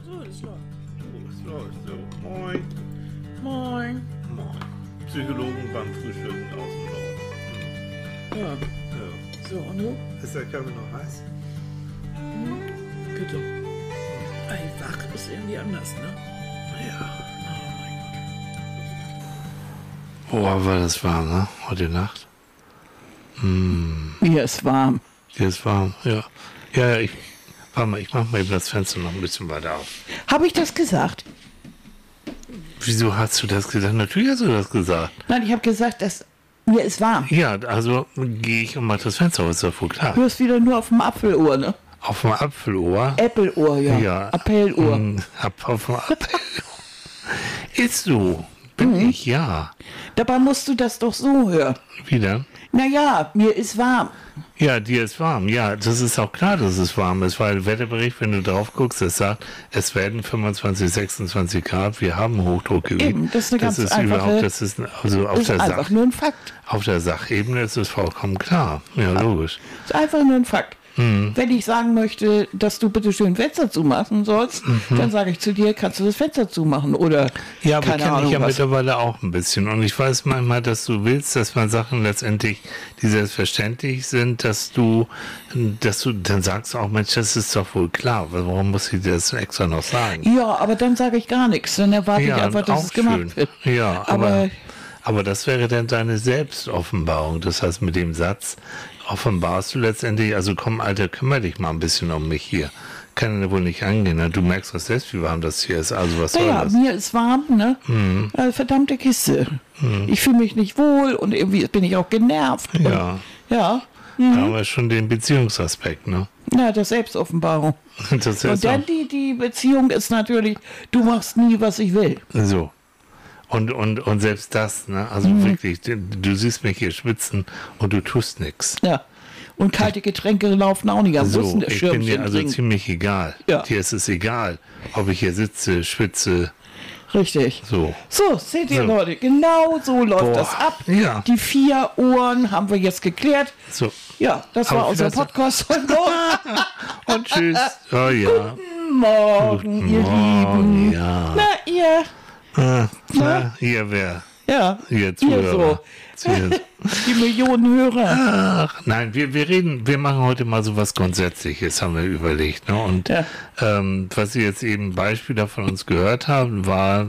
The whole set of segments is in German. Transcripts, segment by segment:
So, es läuft. So, es läuft so. Moin. Moin. Moin. Psychologen beim Frühstücken aus dem Norden. Ja. Ja. So, und du? Ist der Kaffee noch heiß? Bitte. Ey, wach ist irgendwie anders, ne? Ja. Oh mein Gott. Oh, war das warm, ne? Heute Nacht. Mir ist warm. Hier ist warm, ja. Ja, ich mach mal eben das Fenster noch ein bisschen weiter auf. Habe ich das gesagt? Wieso hast du das gesagt? Natürlich hast du das gesagt. Nein, ich habe gesagt, dass mir ist warm. Ja, also gehe ich und mach das Fenster auf, ist doch wohl klar. Du hast wieder nur auf dem Apfelohr, ne? Auf dem Apfelohr. Äppelohr, ja. Ja. Appelohr. Auf dem Appelohr. Ist so. Bin ich, ja. Dabei musst du das doch so hören. Wieder? Naja, mir ist warm. Ja, dir ist warm. Ja, das ist auch klar, dass es warm ist, weil Wetterbericht, wenn du drauf guckst, es sagt, es werden 25, 26 Grad, wir haben Hochdruckgebiet. Eben, das ist eine ganz einfache, das ist also auf ist der einfach nur ein Fakt. auf der Sachebene ist es vollkommen klar. Ja, logisch. Ist einfach nur ein Fakt. Wenn ich sagen möchte, dass du bitte schön Fenster zumachen sollst, dann sage ich zu dir, kannst du das Fenster zumachen oder Ja, aber keine kenne ich Ahnung ja was. mittlerweile auch ein bisschen. Und ich weiß manchmal, dass du willst, dass man Sachen letztendlich, die selbstverständlich sind, dass du dann sagst auch, Mensch, das ist doch wohl klar. Warum muss ich das extra noch sagen? Ja, aber dann sage ich gar nichts. Dann erwarte ich einfach, dass auch es gemacht schön. wird. Ja, Aber aber das wäre dann deine Selbstoffenbarung. Das heißt, mit dem Satz offenbarst du letztendlich, also komm, Alter, kümmere dich mal ein bisschen um mich hier. Kann ja wohl nicht angehen. Ne? Du merkst doch selbst, wie warm das hier ist. Also was soll naja, das? mir ist warm, ne? Verdammte Kiste. Ich fühle mich nicht wohl und irgendwie bin ich auch genervt. Ja. Und, ja. Da haben wir schon den Beziehungsaspekt, ne? Ja, das Selbstoffenbarung. Das ist Und dann die Beziehung ist natürlich, du machst nie, was ich will. so. Und selbst das, ne? Also wirklich, du siehst mich hier schwitzen und du tust nichts. Ja. Und kalte Getränke laufen auch nicht am So, Bussen, der ich bin Schirmchen dir also trinken. ziemlich egal. Ja. Dir ist es egal, ob ich hier sitze, schwitze, Richtig. so. So, seht ihr So. Leute, genau so läuft Boah, das ab. ja. Die 4 Ohren haben wir jetzt geklärt. So. Ja, das Aber war unser vielleicht- Podcast heute Morgen. Und tschüss. Oh ja. Morgen, ihr Lieben. Ja. Na, ihr. Na, hier wer? Ja, Ihr ihr Zuhörer. so. Die Millionen Hörer. Ach, nein, wir machen heute mal so was Grundsätzliches, haben wir überlegt. Ne? Und Ja. was Sie jetzt eben Beispiele von uns gehört haben, war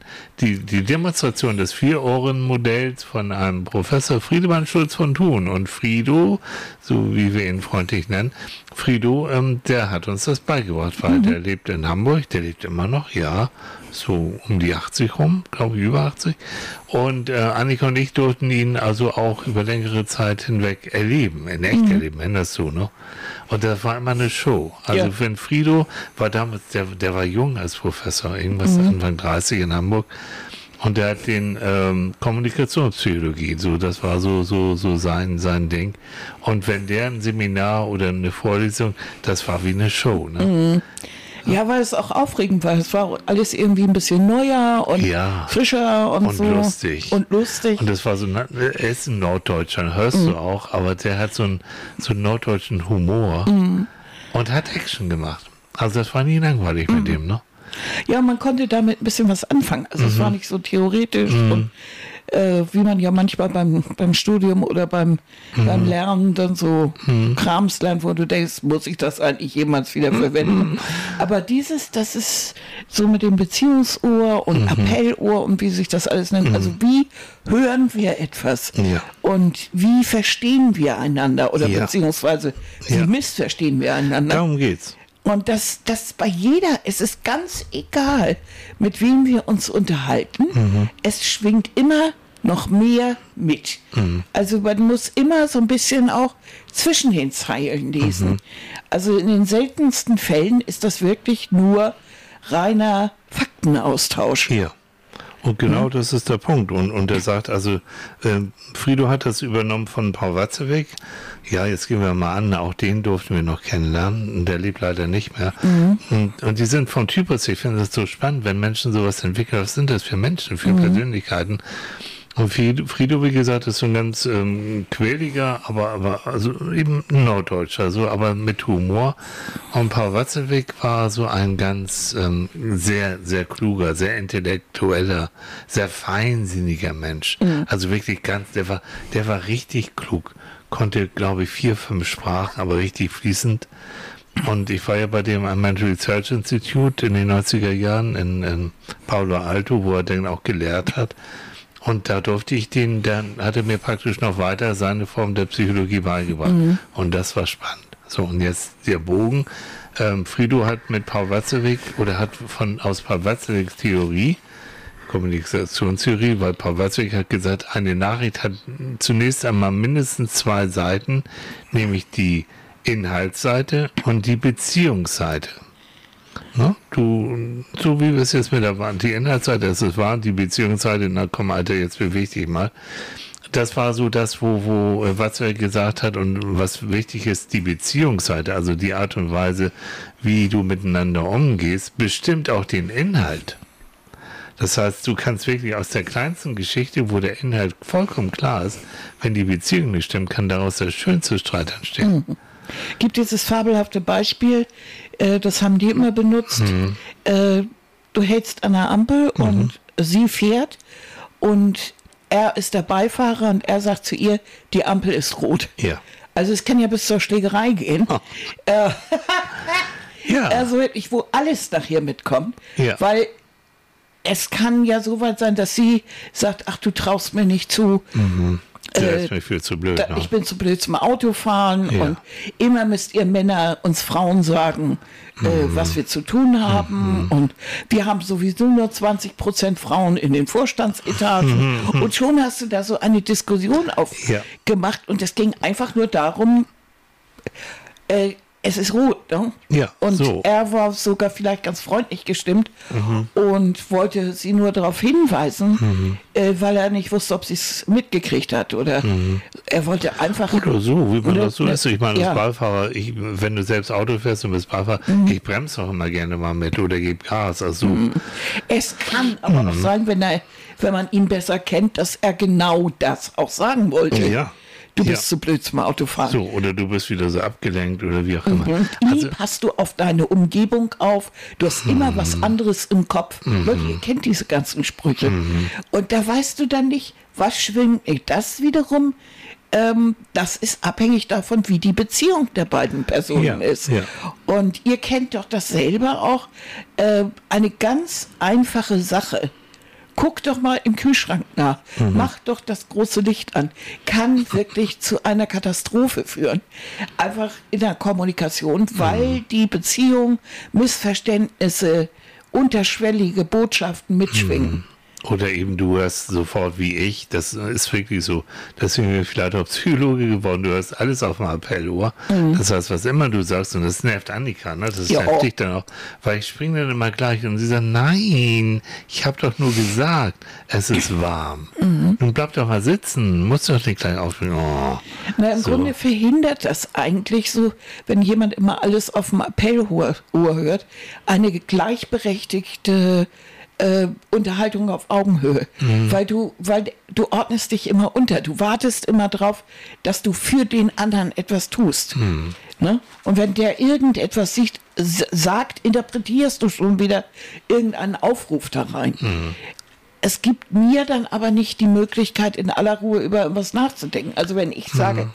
die Demonstration des 4-Ohren-Modells von einem Professor Friedemann Schulz von Thun. Und Frido, so wie wir ihn freundlich nennen, Frido, der hat uns das beigebracht, weil der lebt in Hamburg, der lebt immer noch, ja, so um die 80 rum, glaube ich, über 80. Und Annika und ich durften ihn also auch über längere Zeit hinweg erleben, in echt erleben, erinnerst du, ne? Und das war immer eine Show. Also Ja. wenn Frido war damals, der war jung als Professor, irgendwas Anfang 30 in Hamburg. Und der hat den Kommunikationspsychologie, so das war so sein Ding. Und wenn der ein Seminar oder eine Vorlesung, das war wie eine Show, ne? Ja, weil es auch aufregend war. Es war alles irgendwie ein bisschen neuer und Ja. frischer und so. Lustig. Und lustig. Und das war so, er ist ein Norddeutscher, hörst du auch, aber der hat so einen norddeutschen Humor und hat Action gemacht. Also das war nie langweilig mit dem, ne? Ja, man konnte damit ein bisschen was anfangen. Also es war nicht so theoretisch und wie man ja manchmal beim Studium oder beim Lernen dann so Krams lernt, wo du denkst, muss ich das eigentlich jemals wieder verwenden? Aber das ist so mit dem Beziehungsohr und Appellohr und wie sich das alles nennt. Also wie hören wir etwas? Ja. Und wie verstehen wir einander? Oder Ja. beziehungsweise wie Ja. missverstehen wir einander? Darum geht's. Und das bei jeder, es ist ganz egal, mit wem wir uns unterhalten, es schwingt immer noch mehr mit. Also man muss immer so ein bisschen auch zwischen den Zeilen lesen. Also in den seltensten Fällen ist das wirklich nur reiner Faktenaustausch. Ja. Und genau das ist der Punkt. Und er sagt, also Frido hat das übernommen von Paul Watzlawick. Ja, jetzt gehen wir mal an, auch den durften wir noch kennenlernen. Der lebt leider nicht mehr. Und die sind vom Typus, ich finde das so spannend, wenn Menschen sowas entwickeln. Was sind das für Menschen, für Persönlichkeiten? Und Frido, wie gesagt, ist so ein ganz quäliger, aber also eben Norddeutscher, so, aber mit Humor. Und Paul Watzlawick war so ein ganz sehr, sehr kluger, sehr intellektueller, sehr feinsinniger Mensch. Also wirklich der war richtig klug. Konnte, glaube ich, 4, 5 Sprachen, aber richtig fließend. Und ich war ja bei dem am Mental Research Institute in den 90er Jahren in Palo Alto, wo er dann auch gelehrt hat. Und da durfte ich dann hat er mir praktisch noch weiter seine Form der Psychologie beigebracht. Und das war spannend. So, und jetzt der Bogen. Frido hat mit Paul Watzlawick oder hat aus Paul Watzlawicks Theorie, Kommunikationstheorie, weil Paul Watzlawick hat gesagt, eine Nachricht hat zunächst einmal mindestens 2 Seiten, nämlich die Inhaltsseite und die Beziehungsseite. Ne? So wie wir es jetzt mit der waren, die Inhaltsseite, das ist wahr, die Beziehungsseite, na komm Alter, jetzt beweg dich mal. Das war so das, wo Watzlawick gesagt hat, und was wichtig ist, die Beziehungsseite, also die Art und Weise, wie du miteinander umgehst, bestimmt auch den Inhalt. Das heißt, du kannst wirklich aus der kleinsten Geschichte, wo der Inhalt vollkommen klar ist, wenn die Beziehung nicht stimmt, kann daraus der schönste Streit entstehen. Gibt dieses fabelhafte Beispiel, das haben die immer benutzt. Du hältst an der Ampel und sie fährt und er ist der Beifahrer und er sagt zu ihr, die Ampel ist rot. Ja. Also es kann ja bis zur Schlägerei gehen. Oh. Ja. Also wirklich, wo alles nachher mitkommt. Ja. Weil es kann ja so weit sein, dass sie sagt, ach, du traust mir nicht zu. Der ist mir viel zu blöd. Ich bin zu blöd zum Autofahren Ja. und immer müsst ihr Männer uns Frauen sagen, was wir zu tun haben. Und wir haben sowieso nur 20% Frauen in den Vorstandsetagen. Und schon hast du da so eine Diskussion aufgemacht. Und es ging einfach nur darum, es ist rot. Ne? Ja, und so. er war sogar vielleicht ganz freundlich gestimmt und wollte sie nur darauf hinweisen, weil er nicht wusste, ob sie es mitgekriegt hat. Oder er wollte einfach... Oder so, wie man das so ist. Ich meine, ja. als Beifahrer, wenn du selbst Auto fährst und bist Beifahrer, ich bremse auch immer gerne mal mit oder gebe Gas. Also, Es kann aber auch sein, wenn man ihn besser kennt, dass er genau das auch sagen wollte. ja. Du bist zu blöd zum Autofahren. So, oder du bist wieder so abgelenkt oder wie auch immer. Und nie passt du auf deine Umgebung auf. Du hast immer was anderes im Kopf. Leute, ihr kennt diese ganzen Sprüche. Und da weißt du dann nicht, was schwingt. Das wiederum, das ist abhängig davon, wie die Beziehung der beiden Personen ist. Ja. Und ihr kennt doch das selber auch. Eine ganz einfache Sache. Guck doch mal im Kühlschrank nach. Mach doch das große Licht an. Kann wirklich zu einer Katastrophe führen. Einfach in der Kommunikation, weil die Beziehung, Missverständnisse, unterschwellige Botschaften mitschwingen. Oder eben du hörst sofort wie ich, das ist wirklich so, deswegen bin ich vielleicht auch Psychologe geworden, du hörst alles auf dem Appellohr. Das heißt, was immer du sagst, und das nervt Annika, ne? Das nervt dich dann auch, weil ich springe dann immer gleich und sie sagt, nein, ich habe doch nur gesagt, es ist warm. Nun bleib doch mal sitzen, musst doch nicht gleich aufspringen. Oh. Na, im Grunde verhindert das eigentlich so, wenn jemand immer alles auf dem Appellohr hört, eine gleichberechtigte Unterhaltung auf Augenhöhe, weil du ordnest dich immer unter, du wartest immer drauf, dass du für den anderen etwas tust. Ne? Und wenn der irgendetwas sagt, interpretierst du schon wieder irgendeinen Aufruf da rein. Es gibt mir dann aber nicht die Möglichkeit, in aller Ruhe über etwas nachzudenken. Also wenn ich sage,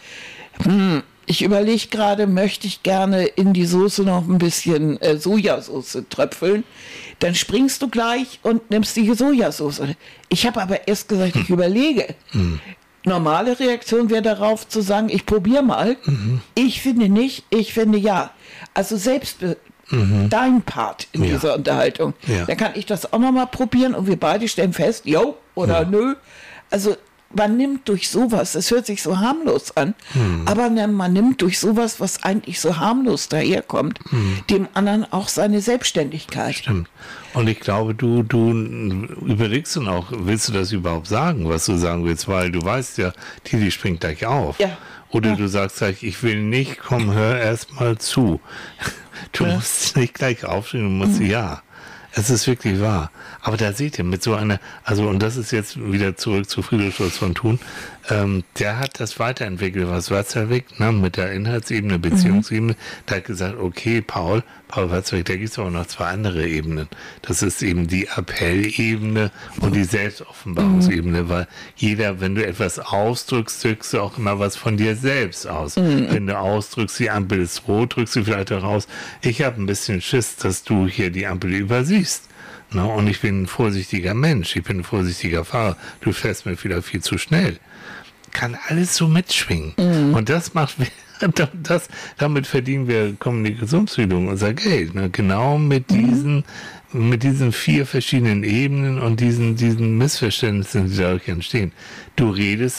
ich überlege gerade, möchte ich gerne in die Soße noch ein bisschen Sojasauce tröpfeln, dann springst du gleich und nimmst die Sojasauce. Ich habe aber erst gesagt, ich überlege. Normale Reaktion wäre darauf zu sagen, ich probiere mal. Ich finde nicht, ich finde ja. Also selbst dein Part in dieser Unterhaltung. Ja. Dann kann ich das auch nochmal probieren und wir beide stellen fest, jo oder nö. Also man nimmt durch sowas, es hört sich so harmlos an, aber man nimmt durch sowas, was eigentlich so harmlos daherkommt, dem anderen auch seine Selbstständigkeit. Stimmt. Und ich glaube, du überlegst dann auch, willst du das überhaupt sagen, was du sagen willst, weil du weißt ja, die springt gleich auf. Ja. Oder du sagst gleich, ich will nicht, komm, hör erst mal zu. Du musst nicht gleich aufstehen, du musst ja. Es ist wirklich wahr. Aber da seht ihr, mit so einer, also und das ist jetzt wieder zurück zu Friedrich Schulz von Thun, der hat das weiterentwickelt, was Watzlawick, ne, mit der Inhaltsebene, Beziehungsebene, der hat gesagt, okay, Paul Watzlawick, da gibt es aber noch 2 andere Ebenen. Das ist eben die Appellebene und die Selbstoffenbarungsebene, weil jeder, wenn du etwas ausdrückst, drückst du auch immer was von dir selbst aus. Wenn du ausdrückst, die Ampel ist rot, drückst du vielleicht auch raus, ich habe ein bisschen Schiss, dass du hier die Ampel übersiehst. Na, und ich bin ein vorsichtiger Mensch, ich bin ein vorsichtiger Fahrer, du fährst mir wieder viel zu schnell. Kann alles so mitschwingen. Und das macht, damit verdienen wir Kommunikationspsychologen unser Geld. Ne? Genau mit diesen 4 verschiedenen Ebenen und diesen Missverständnissen, die dadurch entstehen. Du redest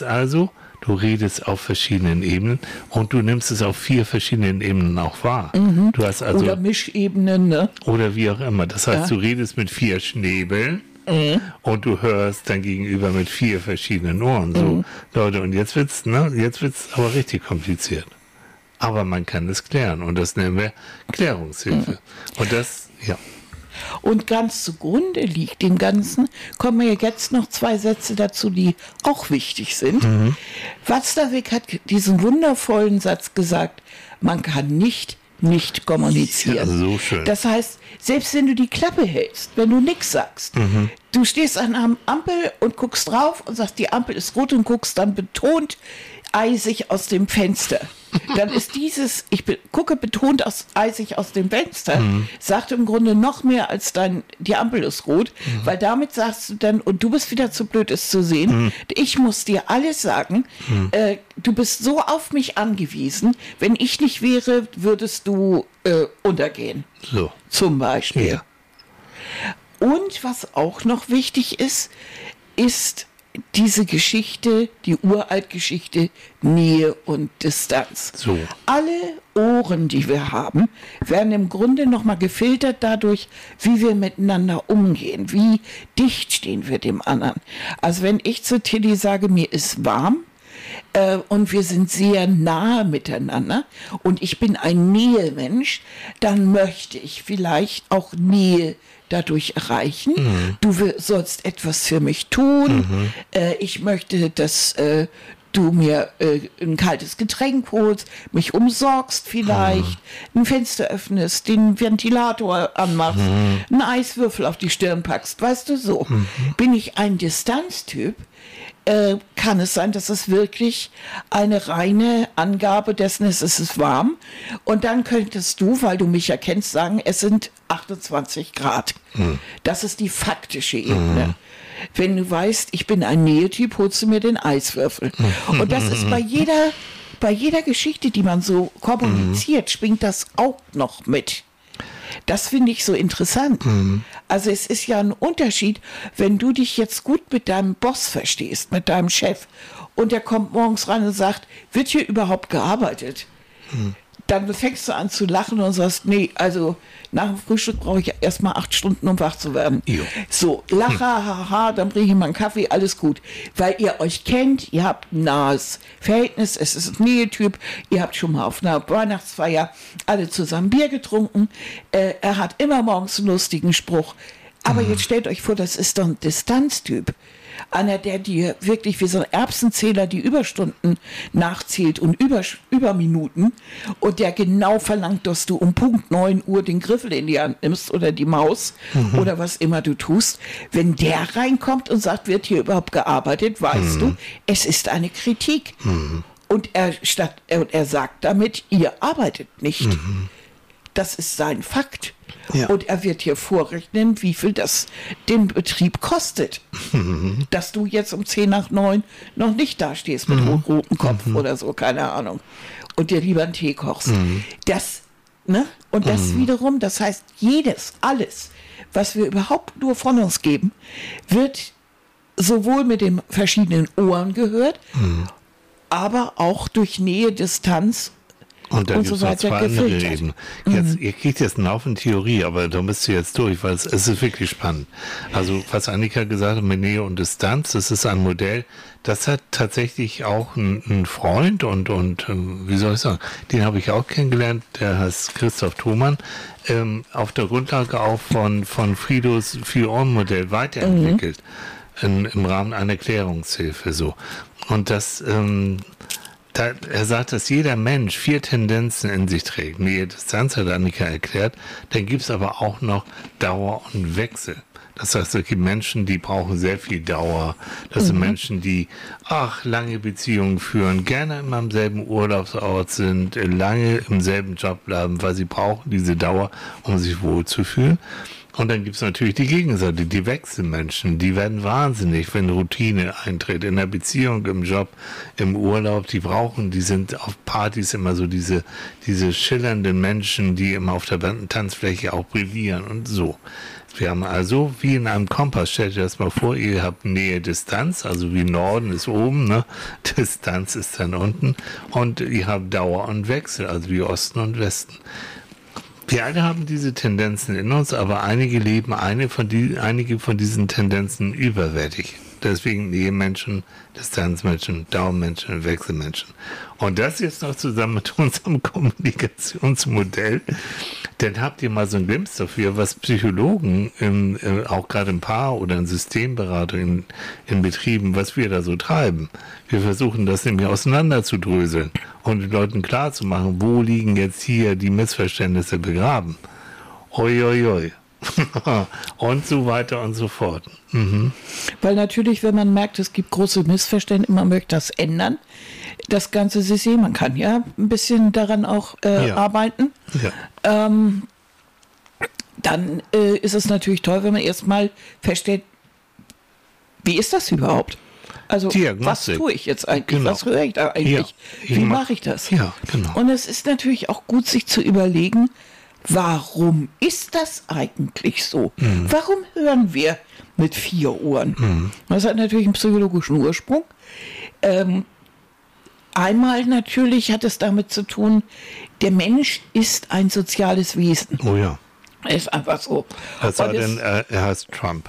auf verschiedenen Ebenen und du nimmst es auf 4 verschiedenen Ebenen auch wahr. Du hast also, oder Mischebenen, ne? Oder wie auch immer. Das heißt, du redest mit 4 Schnäbeln und du hörst dein Gegenüber mit 4 verschiedenen Ohren. So, Leute, und jetzt wird's aber richtig kompliziert. Aber man kann es klären und das nennen wir Klärungshilfe. Und das, ja. Und ganz zugrunde liegt dem Ganzen, kommen ja jetzt noch 2 Sätze dazu, die auch wichtig sind. Watzlawick hat diesen wundervollen Satz gesagt, man kann nicht kommunizieren. Ja, so schön. Das heißt, selbst wenn du die Klappe hältst, wenn du nichts sagst, du stehst an einer Ampel und guckst drauf und sagst, die Ampel ist rot und guckst dann betont eisig aus dem Fenster. Dann ist gucke betont eisig aus dem Fenster, sagt im Grunde noch mehr als die Ampel ist rot, weil damit sagst du dann, und du bist wieder zu blöd, es zu sehen, ich muss dir alles sagen, du bist so auf mich angewiesen, wenn ich nicht wäre, würdest du untergehen. So. Zum Beispiel. Ja. Und was auch noch wichtig ist diese Geschichte, die Uraltgeschichte, Nähe und Distanz. So. Alle Ohren, die wir haben, werden im Grunde nochmal gefiltert dadurch, wie wir miteinander umgehen, wie dicht stehen wir dem anderen. Also wenn ich zu Tilly sage, mir ist warm, und wir sind sehr nahe miteinander und ich bin ein Nähemensch, dann möchte ich vielleicht auch Nähe dadurch erreichen. Du sollst etwas für mich tun. Ich möchte, dass du mir ein kaltes Getränk holst, mich umsorgst vielleicht, ein Fenster öffnest, den Ventilator anmachst, einen Eiswürfel auf die Stirn packst. Weißt du, so. Bin ich ein Distanztyp, kann es sein, dass es wirklich eine reine Angabe dessen ist, es ist warm. Und dann könntest du, weil du mich ja kennst, sagen, es sind 28 Grad. Das ist die faktische Ebene. Wenn du weißt, ich bin ein Nähetyp, holst du mir den Eiswürfel. Und das ist bei jeder Geschichte, die man so kommuniziert, schwingt das auch noch mit. Das finde ich so interessant. Also es ist ja ein Unterschied, wenn du dich jetzt gut mit deinem Boss verstehst, mit deinem Chef, und der kommt morgens rein und sagt, wird hier überhaupt gearbeitet? Dann fängst du an zu lachen und sagst, nee, also nach dem Frühstück brauche ich erstmal 8 Stunden, um wach zu werden. Jo. So, lacher, haha, dann bringe ich mal einen Kaffee, alles gut. Weil ihr euch kennt, ihr habt ein nahes Verhältnis, es ist ein Nähetyp, ihr habt schon mal auf einer Weihnachtsfeier alle zusammen Bier getrunken. Er hat immer morgens einen lustigen Spruch. Aber jetzt stellt euch vor, das ist doch ein Distanztyp. Einer, der dir wirklich wie so ein Erbsenzähler die Überstunden nachzählt und Überminuten und der genau verlangt, dass du um Punkt 9 Uhr den Griffel in die Hand nimmst oder die Maus oder was immer du tust. Wenn der reinkommt und sagt, wird hier überhaupt gearbeitet, weißt du, es ist eine Kritik. Und er sagt damit, ihr arbeitet nicht. Das ist sein Fakt. Ja. Und er wird hier vorrechnen, wie viel das den Betrieb kostet. Dass du jetzt um 10 nach 9 noch nicht da stehst mit rotem Kopf oder so, keine Ahnung. Und dir lieber einen Tee kochst. Das, ne? Und das wiederum, das heißt, alles, was wir überhaupt nur von uns geben, wird sowohl mit den verschiedenen Ohren gehört, aber auch durch Nähe, Distanz Und dann und gibt so es noch weiter zwei andere gefiltert. Ebenen. Jetzt, ihr kriegt jetzt einen Haufen Theorie, aber da müsst ihr jetzt durch, weil es ist wirklich spannend. Also was Annika gesagt hat mit Nähe und Distanz, das ist ein Modell, das hat tatsächlich auch ein Freund und wie soll ich sagen, den habe ich auch kennengelernt, der heißt Christoph Thomann, auf der Grundlage auch von Fridos 4-Ohren-Modell weiterentwickelt, im Rahmen einer Klärungshilfe so. Und das er sagt, dass jeder Mensch 4 Tendenzen in sich trägt. Nähe, Distanz hat Annika erklärt. Dann gibt es aber auch noch Dauer und Wechsel. Das heißt, es gibt Menschen, die brauchen sehr viel Dauer. Das sind Menschen, die lange Beziehungen führen, gerne immer am selben Urlaubsort sind, lange im selben Job bleiben, weil sie brauchen diese Dauer, um sich wohlzufühlen. Und dann gibt es natürlich die Gegenseite, die Wechselmenschen, die werden wahnsinnig, wenn Routine eintritt, in der Beziehung, im Job, im Urlaub, die sind auf Partys immer so diese schillernden Menschen, die immer auf der Tanzfläche auch brillieren und so. Wir haben also, wie in einem Kompass, stellt ihr das mal vor, ihr habt Nähe, Distanz, also wie Norden ist oben, ne? Distanz ist dann unten und ihr habt Dauer und Wechsel, also wie Osten und Westen. Wir alle haben diese Tendenzen in uns, aber einige leben einige von diesen Tendenzen überwältig. Deswegen Nähemenschen, Distanzmenschen, Dauermenschen, Wechselmenschen. Und das jetzt noch zusammen mit unserem Kommunikationsmodell, dann habt ihr mal so einen Glimpse dafür, was Psychologen, auch gerade im Paar- oder in Systemberatung in Betrieben, was wir da so treiben. Wir versuchen das nämlich auseinanderzudröseln und den Leuten klarzumachen, wo liegen jetzt hier die Missverständnisse begraben. Oi, oi, oi. Und so weiter und so fort. Weil natürlich, wenn man merkt, es gibt große Missverständnisse, man möchte das ändern, das ganze System, man kann ja ein bisschen daran auch arbeiten, dann ist es natürlich toll, wenn man erstmal feststellt, wie ist das überhaupt? Also was tue ich jetzt eigentlich? Genau. Was höre ich da eigentlich? Wie mache ich das? Ja, genau. Und es ist natürlich auch gut, sich zu überlegen, warum ist das eigentlich so? Warum hören wir mit 4 Ohren? Das hat natürlich einen psychologischen Ursprung. Einmal natürlich hat es damit zu tun, der Mensch ist ein soziales Wesen. Oh ja. Ist einfach so. Es sei denn, er heißt Trump.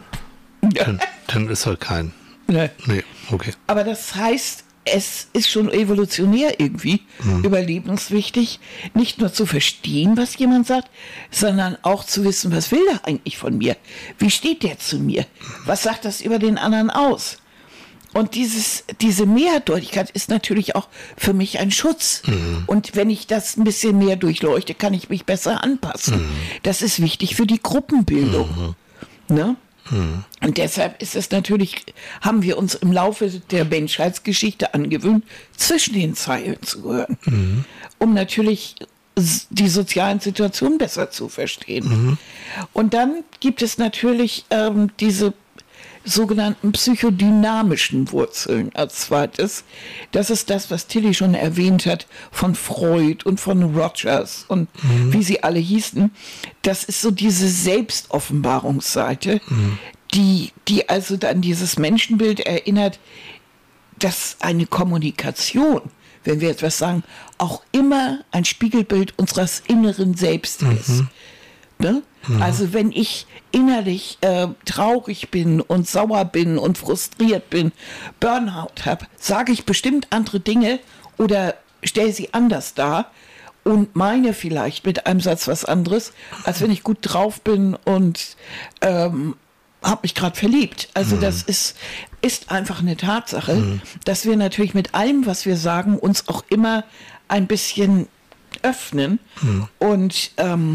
Dann ist er kein. Nee, okay. Aber das heißt, es ist schon evolutionär irgendwie überlebenswichtig, nicht nur zu verstehen, was jemand sagt, sondern auch zu wissen, was will der eigentlich von mir? Wie steht der zu mir? Was sagt das über den anderen aus? Und diese Mehrdeutigkeit ist natürlich auch für mich ein Schutz. Und wenn ich das ein bisschen mehr durchleuchte, kann ich mich besser anpassen. Das ist wichtig für die Gruppenbildung. Ne? Und deshalb ist es natürlich, haben wir uns im Laufe der Menschheitsgeschichte angewöhnt, zwischen den Zeilen zu hören, um natürlich die sozialen Situationen besser zu verstehen. Und dann gibt es natürlich diese sogenannten psychodynamischen Wurzeln als zweites. Das ist das, was Tilly schon erwähnt hat, von Freud und von Rogers und wie sie alle hießen. Das ist so diese Selbstoffenbarungsseite, die also dann dieses Menschenbild erinnert, dass eine Kommunikation, wenn wir etwas sagen, auch immer ein Spiegelbild unseres inneren Selbst ist. Ne? Also wenn ich innerlich traurig bin und sauer bin und frustriert bin, Burnout habe, sage ich bestimmt andere Dinge oder stelle sie anders dar und meine vielleicht mit einem Satz was anderes, als wenn ich gut drauf bin und habe mich gerade verliebt. Also das ist einfach eine Tatsache, dass wir natürlich mit allem, was wir sagen, uns auch immer ein bisschen öffnen und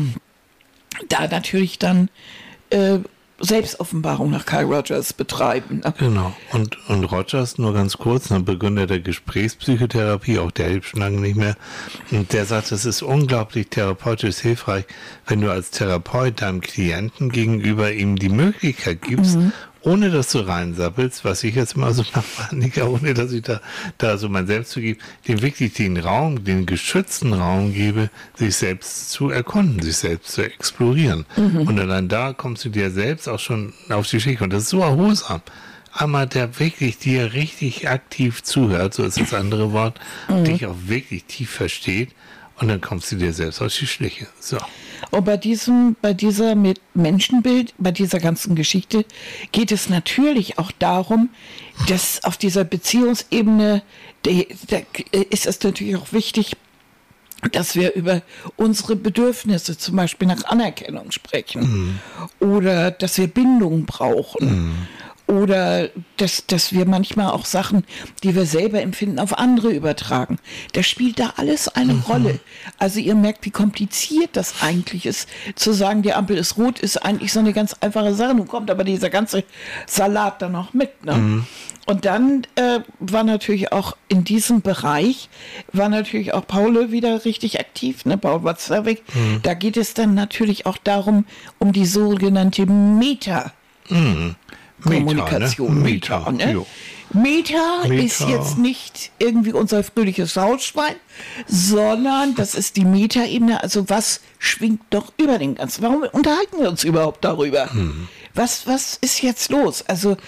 da natürlich dann Selbstoffenbarung nach Carl Rogers betreiben. Ne? Genau. Und Rogers, nur ganz kurz, ein Begründer der Gesprächspsychotherapie, auch der lebt schon lange nicht mehr, und der sagt, es ist unglaublich therapeutisch hilfreich, wenn du als Therapeut deinem Klienten gegenüber ihm die Möglichkeit gibst, ohne dass du reinsappelst, was ich jetzt mal so mache, Annika, ohne dass ich da so mein Selbst zugebe, dem wirklich den geschützten Raum gebe, sich selbst zu erkunden, sich selbst zu explorieren. Und allein da kommst du dir selbst auch schon auf die Schliche. Und das ist so erholsam. Einmal, der wirklich dir richtig aktiv zuhört, so ist das andere Wort, dich auch wirklich tief versteht Und dann kommst du dir selbst aus die Schliche. So. Und bei dieser mit Menschenbild, bei dieser ganzen Geschichte geht es natürlich auch darum, dass auf dieser Beziehungsebene da ist es natürlich auch wichtig, dass wir über unsere Bedürfnisse, zum Beispiel nach Anerkennung sprechen, oder dass wir Bindung brauchen. Oder dass wir manchmal auch Sachen, die wir selber empfinden, auf andere übertragen. Das spielt da alles eine Rolle. Also ihr merkt, wie kompliziert das eigentlich ist. Zu sagen, die Ampel ist rot, ist eigentlich so eine ganz einfache Sache. Nun kommt aber dieser ganze Salat da noch mit. Ne? Und dann war natürlich auch in diesem Bereich, auch Paul wieder richtig aktiv, ne? Paul Watzlawick. Da geht es dann natürlich auch darum, um die sogenannte Kommunikation. Meta, ne? Meta ist jetzt nicht irgendwie unser fröhliches Schauspiel, sondern das ist die Meta-Ebene. Also was schwingt doch über den Ganzen? Warum unterhalten wir uns überhaupt darüber? Was ist jetzt los? Also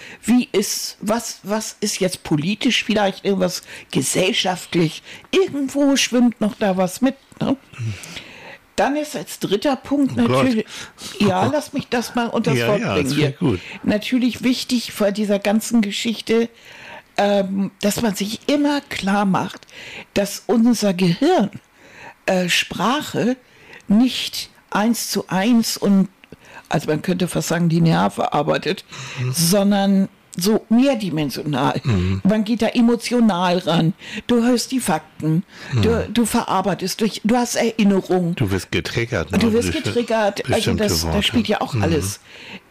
was ist jetzt politisch vielleicht, irgendwas gesellschaftlich? Irgendwo schwimmt noch da was mit, ne? Dann ist als dritter Punkt natürlich, lass mich das mal unter das Wort bringen hier. Gut. Natürlich wichtig vor dieser ganzen Geschichte, dass man sich immer klar macht, dass unser Gehirn Sprache nicht 1:1 und, also man könnte fast sagen, linear verarbeitet, sondern so mehrdimensional. Man geht da emotional ran. Du hörst die Fakten. Du verarbeitest du hast Erinnerungen. Du wirst getriggert. Ne? Du wirst getriggert. Also das spielt ja auch alles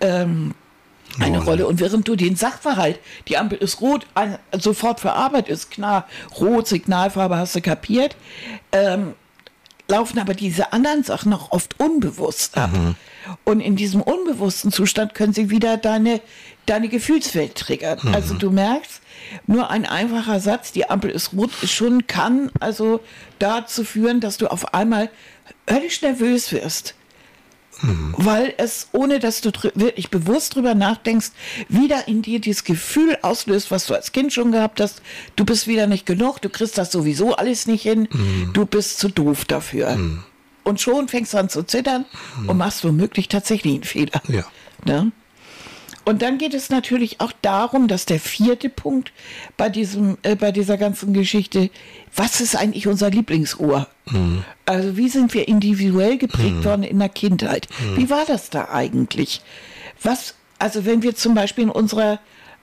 eine Rolle. Und während du den Sachverhalt, die Ampel ist rot, sofort verarbeitest, klar, rot, Signalfarbe hast du kapiert, laufen aber diese anderen Sachen noch oft unbewusst ab. Und in diesem unbewussten Zustand können sie wieder deine Gefühlswelt triggern. Also du merkst, nur ein einfacher Satz, die Ampel ist rot, kann also dazu führen, dass du auf einmal höllisch nervös wirst. Weil es, ohne dass du wirklich bewusst drüber nachdenkst, wieder in dir dieses Gefühl auslöst, was du als Kind schon gehabt hast. Du bist wieder nicht genug, du kriegst das sowieso alles nicht hin, du bist zu doof dafür. Und schon fängst du an zu zittern und machst womöglich tatsächlich einen Fehler. Ja. Ne? Und dann geht es natürlich auch darum, dass der vierte Punkt bei dieser ganzen Geschichte, was ist eigentlich unser Lieblingsohr? Also wie sind wir individuell geprägt worden in der Kindheit? Wie war das da eigentlich? Also wenn wir zum Beispiel in unserer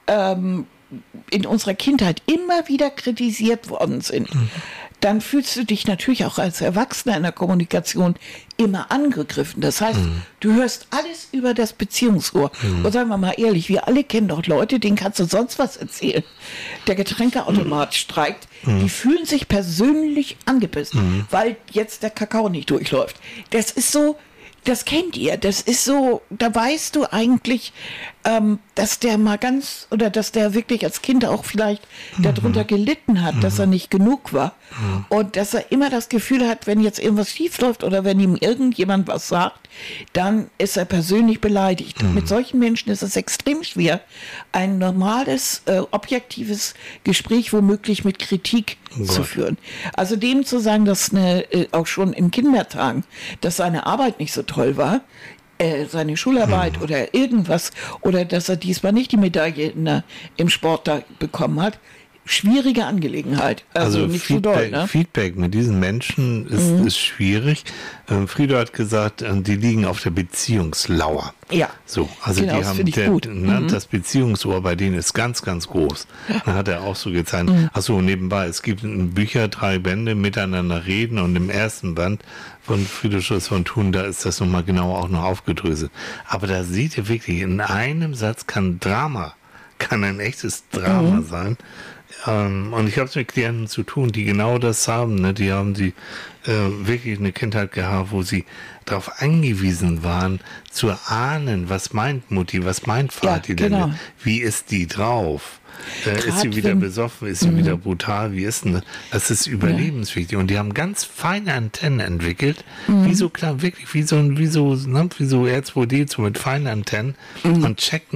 Kindheit immer wieder kritisiert worden sind, dann fühlst du dich natürlich auch als Erwachsener in der Kommunikation immer angegriffen. Das heißt, du hörst alles über das Beziehungsohr. Und sagen wir mal ehrlich, wir alle kennen doch Leute, denen kannst du sonst was erzählen. Der Getränkeautomat streikt, die fühlen sich persönlich angebissen, weil jetzt der Kakao nicht durchläuft. Das ist so, das kennt ihr, das ist so, da weißt du eigentlich, dass der dass der wirklich als Kind auch vielleicht darunter gelitten hat, dass er nicht genug war und dass er immer das Gefühl hat, wenn jetzt irgendwas schief läuft oder wenn ihm irgendjemand was sagt, dann ist er persönlich beleidigt. Mit solchen Menschen ist es extrem schwer, ein normales, objektives Gespräch womöglich mit Kritik zu führen. Also dem zu sagen, dass auch schon in Kindertagen, dass seine Arbeit nicht so toll war, seine Schularbeit oder irgendwas, oder dass er diesmal nicht die Medaille im Sport da bekommen hat, schwierige Angelegenheit. Also nicht Feedback, so doll, ne? Feedback mit diesen Menschen ist schwierig. Frido hat gesagt, die liegen auf der Beziehungslauer. Ja. So, also genau, die haben das Beziehungsohr bei denen ist ganz, ganz groß. Dann hat er auch so gezeigt. Achso, nebenbei, es gibt Bücher, 3 Bände, Miteinander reden, und im ersten Band von Frido Schulz von Thun, da ist das nochmal genau auch noch aufgedröselt. Aber da seht ihr wirklich, in einem Satz kann ein echtes Drama sein. Und ich habe es mit Klienten zu tun, die genau das haben. Ne? Die haben wirklich eine Kindheit gehabt, wo sie darauf angewiesen waren, zu ahnen, was meint Mutti, was meint Vati denn? Wie ist die drauf? Ist sie wieder besoffen? Ist sie wieder brutal? Wie ist denn das? Das ist überlebenswichtig. Und die haben ganz feine Antennen entwickelt, wie so klar, wirklich, wie so R2D2 mit feinen Antennen und checken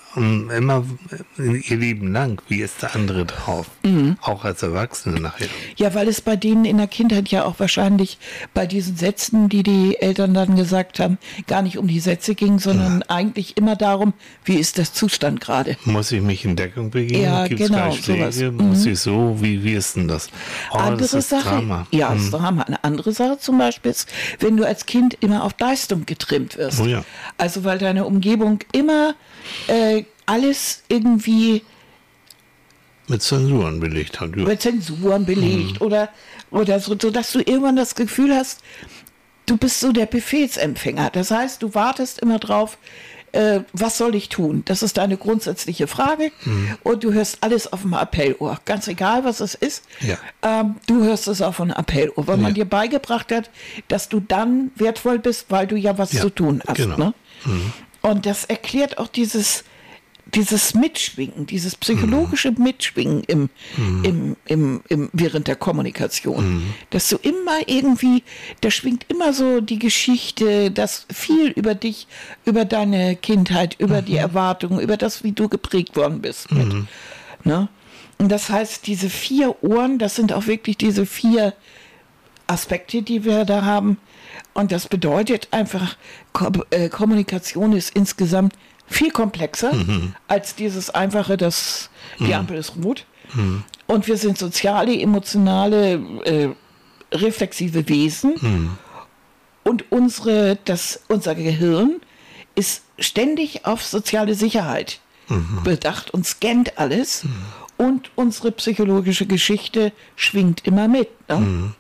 immer ihr Leben lang, wie ist der andere drauf? Auch als Erwachsene nachher. Ja, weil es bei denen in der Kindheit ja auch wahrscheinlich bei diesen Sätzen, die Eltern dann gesagt haben, gar nicht um die Sätze ging, sondern eigentlich immer darum, wie ist der Zustand gerade? Muss ich mich in Deckung begeben? Ja, Gibt es genau, gleich Schläge? sowas. Muss ich so? Wie ist denn das? Andere das ist Sache, Drama. ja, das ist Drama. Eine andere Sache zum Beispiel ist, wenn du als Kind immer auf Leistung getrimmt wirst. Oh ja. Also weil deine Umgebung immer alles irgendwie Mit Zensuren belegt hat. Ja. mit Zensuren belegt oder so, dass du irgendwann das Gefühl hast, du bist so der Befehlsempfänger. Das heißt, du wartest immer drauf, was soll ich tun? Das ist deine grundsätzliche Frage und du hörst alles auf dem Appellohr. Ganz egal, was es ist, du hörst es auf dem Appellohr, weil man dir beigebracht hat, dass du dann wertvoll bist, weil du ja was zu tun hast. Genau. Ne? Und das erklärt auch dieses Mitschwingen, dieses psychologische Mitschwingen während der Kommunikation. Dass du immer irgendwie, da schwingt immer so die Geschichte, das viel über dich, über deine Kindheit, über die Erwartungen, über das, wie du geprägt worden bist. Ne? Und das heißt, diese 4 Ohren, das sind auch wirklich diese 4 Aspekte, die wir da haben. Und das bedeutet einfach, Kommunikation ist insgesamt viel komplexer als dieses einfache, die Ampel ist rot. Und wir sind soziale, emotionale, reflexive Wesen. Und unser Gehirn ist ständig auf soziale Sicherheit bedacht und scannt alles. Und unsere psychologische Geschichte schwingt immer mit. Ne?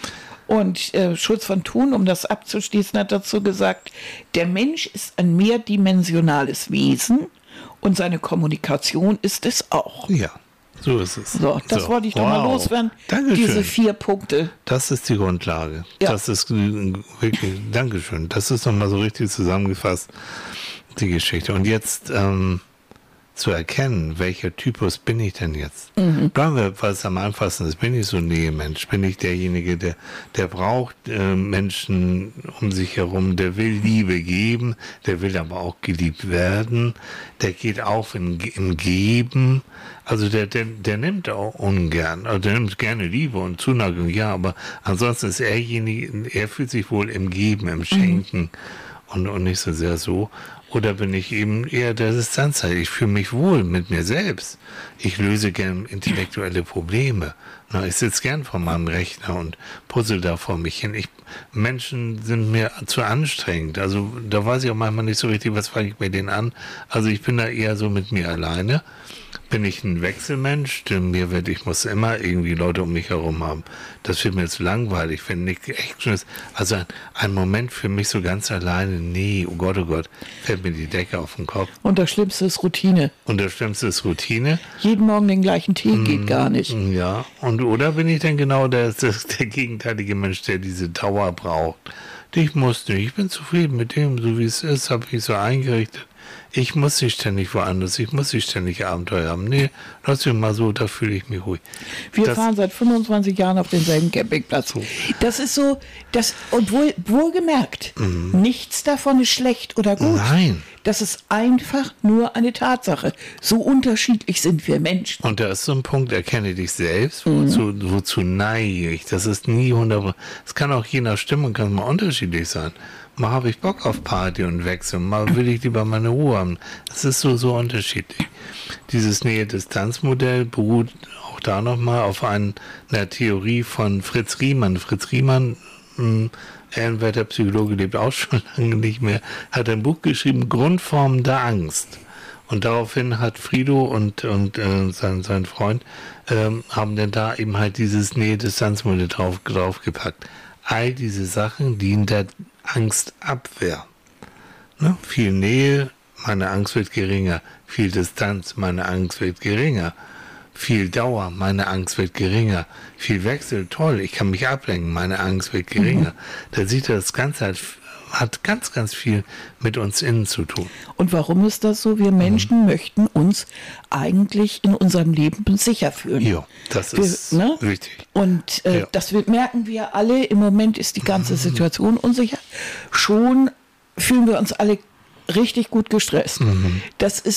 Und Schulz von Thun, um das abzuschließen, hat dazu gesagt, der Mensch ist ein mehrdimensionales Wesen und seine Kommunikation ist es auch. Ja, so ist es. So, das wollte ich doch mal loswerden. Dankeschön. Diese 4 Punkte. Das ist die Grundlage. Ja. Das ist wirklich, Dankeschön. Das ist nochmal so richtig zusammengefasst, die Geschichte. Und jetzt zu erkennen, welcher Typus bin ich denn jetzt? Bleiben wir, weil es am einfachsten ist, bin ich so ein Nähemensch? Bin ich derjenige, der braucht Menschen um sich herum, der will Liebe geben, der will aber auch geliebt werden, der geht auf im Geben, also der nimmt auch ungern, also der nimmt gerne Liebe und Zuneigung, ja, aber ansonsten ist er fühlt sich wohl im Geben, im Schenken und nicht so sehr so. Oder bin ich eben eher der Distanzer? Ich fühle mich wohl mit mir selbst. Ich löse gern intellektuelle Probleme. Na, ich sitze gern vor meinem Rechner und puzzle da vor mich hin. Menschen sind mir zu anstrengend. Also da weiß ich auch manchmal nicht so richtig, was fange ich bei denen an. Also ich bin da eher so mit mir alleine. Bin ich ein Wechselmensch, denn ich muss immer irgendwie Leute um mich herum haben. Das wird mir jetzt langweilig, wenn nicht echt schön ist. Also ein Moment für mich so ganz alleine, nee, oh Gott, fällt mir die Decke auf den Kopf. Und das Schlimmste ist Routine. Jeden Morgen den gleichen Tee geht gar nicht. Ja, oder bin ich dann genau der gegenteilige Mensch, der diese Dauer braucht? Ich muss nicht, ich bin zufrieden mit dem, so wie es ist, habe ich so eingerichtet. Ich muss nicht ständig woanders, ich muss nicht ständig Abenteuer haben. Nee, lass mich mal so, da fühle ich mich ruhig. Wir fahren seit 25 Jahren auf denselben Campingplatz. Das ist so, und wohlgemerkt, nichts davon ist schlecht oder gut. Nein. Das ist einfach nur eine Tatsache. So unterschiedlich sind wir Menschen. Und da ist so ein Punkt, erkenne dich selbst, wozu neige ich. Das ist nie 100%. Es kann auch je nach Stimmung kann mal unterschiedlich sein. Mal habe ich Bock auf Party und Wechsel, mal will ich lieber meine Ruhe haben. Es ist so unterschiedlich. Dieses Nähe-Distanz-Modell beruht auch da nochmal auf einer Theorie von Fritz Riemann. Fritz Riemann, ehrenwerter Psychologe, lebt auch schon lange nicht mehr, hat ein Buch geschrieben, Grundformen der Angst. Und daraufhin hat Frido und sein Freund haben dann da eben halt dieses Nähe-Distanz-Modell draufgepackt. All diese Sachen dienen der Angstabwehr. Ne? Viel Nähe, meine Angst wird geringer. Viel Distanz, meine Angst wird geringer. Viel Dauer, meine Angst wird geringer. Viel Wechsel, toll, ich kann mich ablenken, meine Angst wird geringer. Da sieht er, das Ganze hat ganz, ganz viel mit uns innen zu tun. Und warum ist das so? Wir Menschen möchten uns eigentlich in unserem Leben sicher fühlen. Ja, das ist wichtig. Und das merken wir alle. Im Moment ist die ganze Situation unsicher. Schon fühlen wir uns alle richtig gut gestresst. Das ist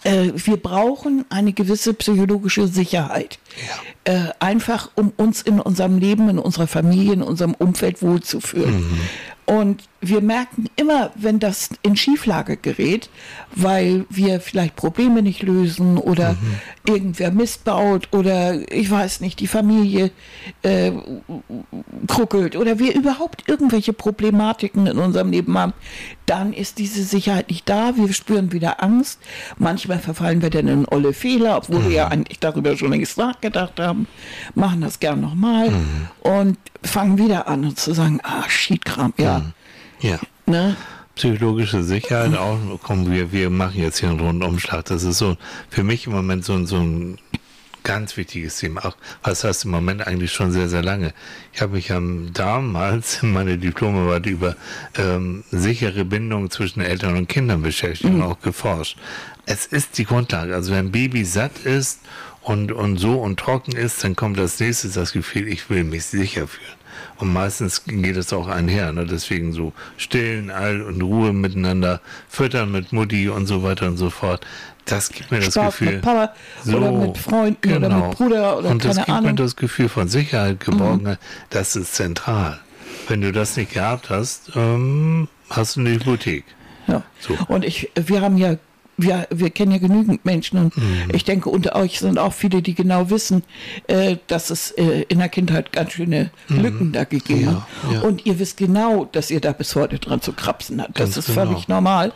wir brauchen eine gewisse psychologische Sicherheit. Ja. Einfach, um uns in unserem Leben, in unserer Familie, in unserem Umfeld wohlzufühlen. Und wir merken immer, wenn das in Schieflage gerät, weil wir vielleicht Probleme nicht lösen oder irgendwer Mist baut oder ich weiß nicht, die Familie kruckelt oder wir überhaupt irgendwelche Problematiken in unserem Leben haben, dann ist diese Sicherheit nicht da. Wir spüren wieder Angst. Manchmal verfallen wir dann in olle Fehler, obwohl wir ja eigentlich darüber schon längst nachgedacht haben, machen das gern nochmal und fangen wieder an und zu sagen, Schiedkram, ja. Ja. Ne? Psychologische Sicherheit auch, komm, wir machen jetzt hier einen Rundumschlag. Das ist so für mich im Moment so ein ganz wichtiges Thema. Auch was heißt im Moment eigentlich schon sehr, sehr lange. Ich habe mich damals in meiner Diplomarbeit über sichere Bindungen zwischen Eltern und Kindern beschäftigt und auch geforscht. Es ist die Grundlage. Also wenn ein Baby satt ist und so und trocken ist, dann kommt als nächstes das Gefühl, ich will mich sicher fühlen. Und meistens geht es auch einher, ne? Deswegen so stillen, all und Ruhe miteinander, füttern mit Mutti und so weiter und so fort. Das gibt mir das Gefühl, mit Papa oder mit Freunden oder mit Bruder oder und das keine gibt Ahnung. mir das Gefühl von Sicherheit, Geborgenheit, das ist zentral. Wenn du das nicht gehabt hast, hast du eine Hypothek. Ja. So. Und wir haben ja wir kennen ja genügend Menschen und ich denke, unter euch sind auch viele, die genau wissen, dass es in der Kindheit ganz schöne Lücken da gegeben hat. Ja. Und ihr wisst genau, dass ihr da bis heute dran zu krapsen habt. Das ist völlig normal.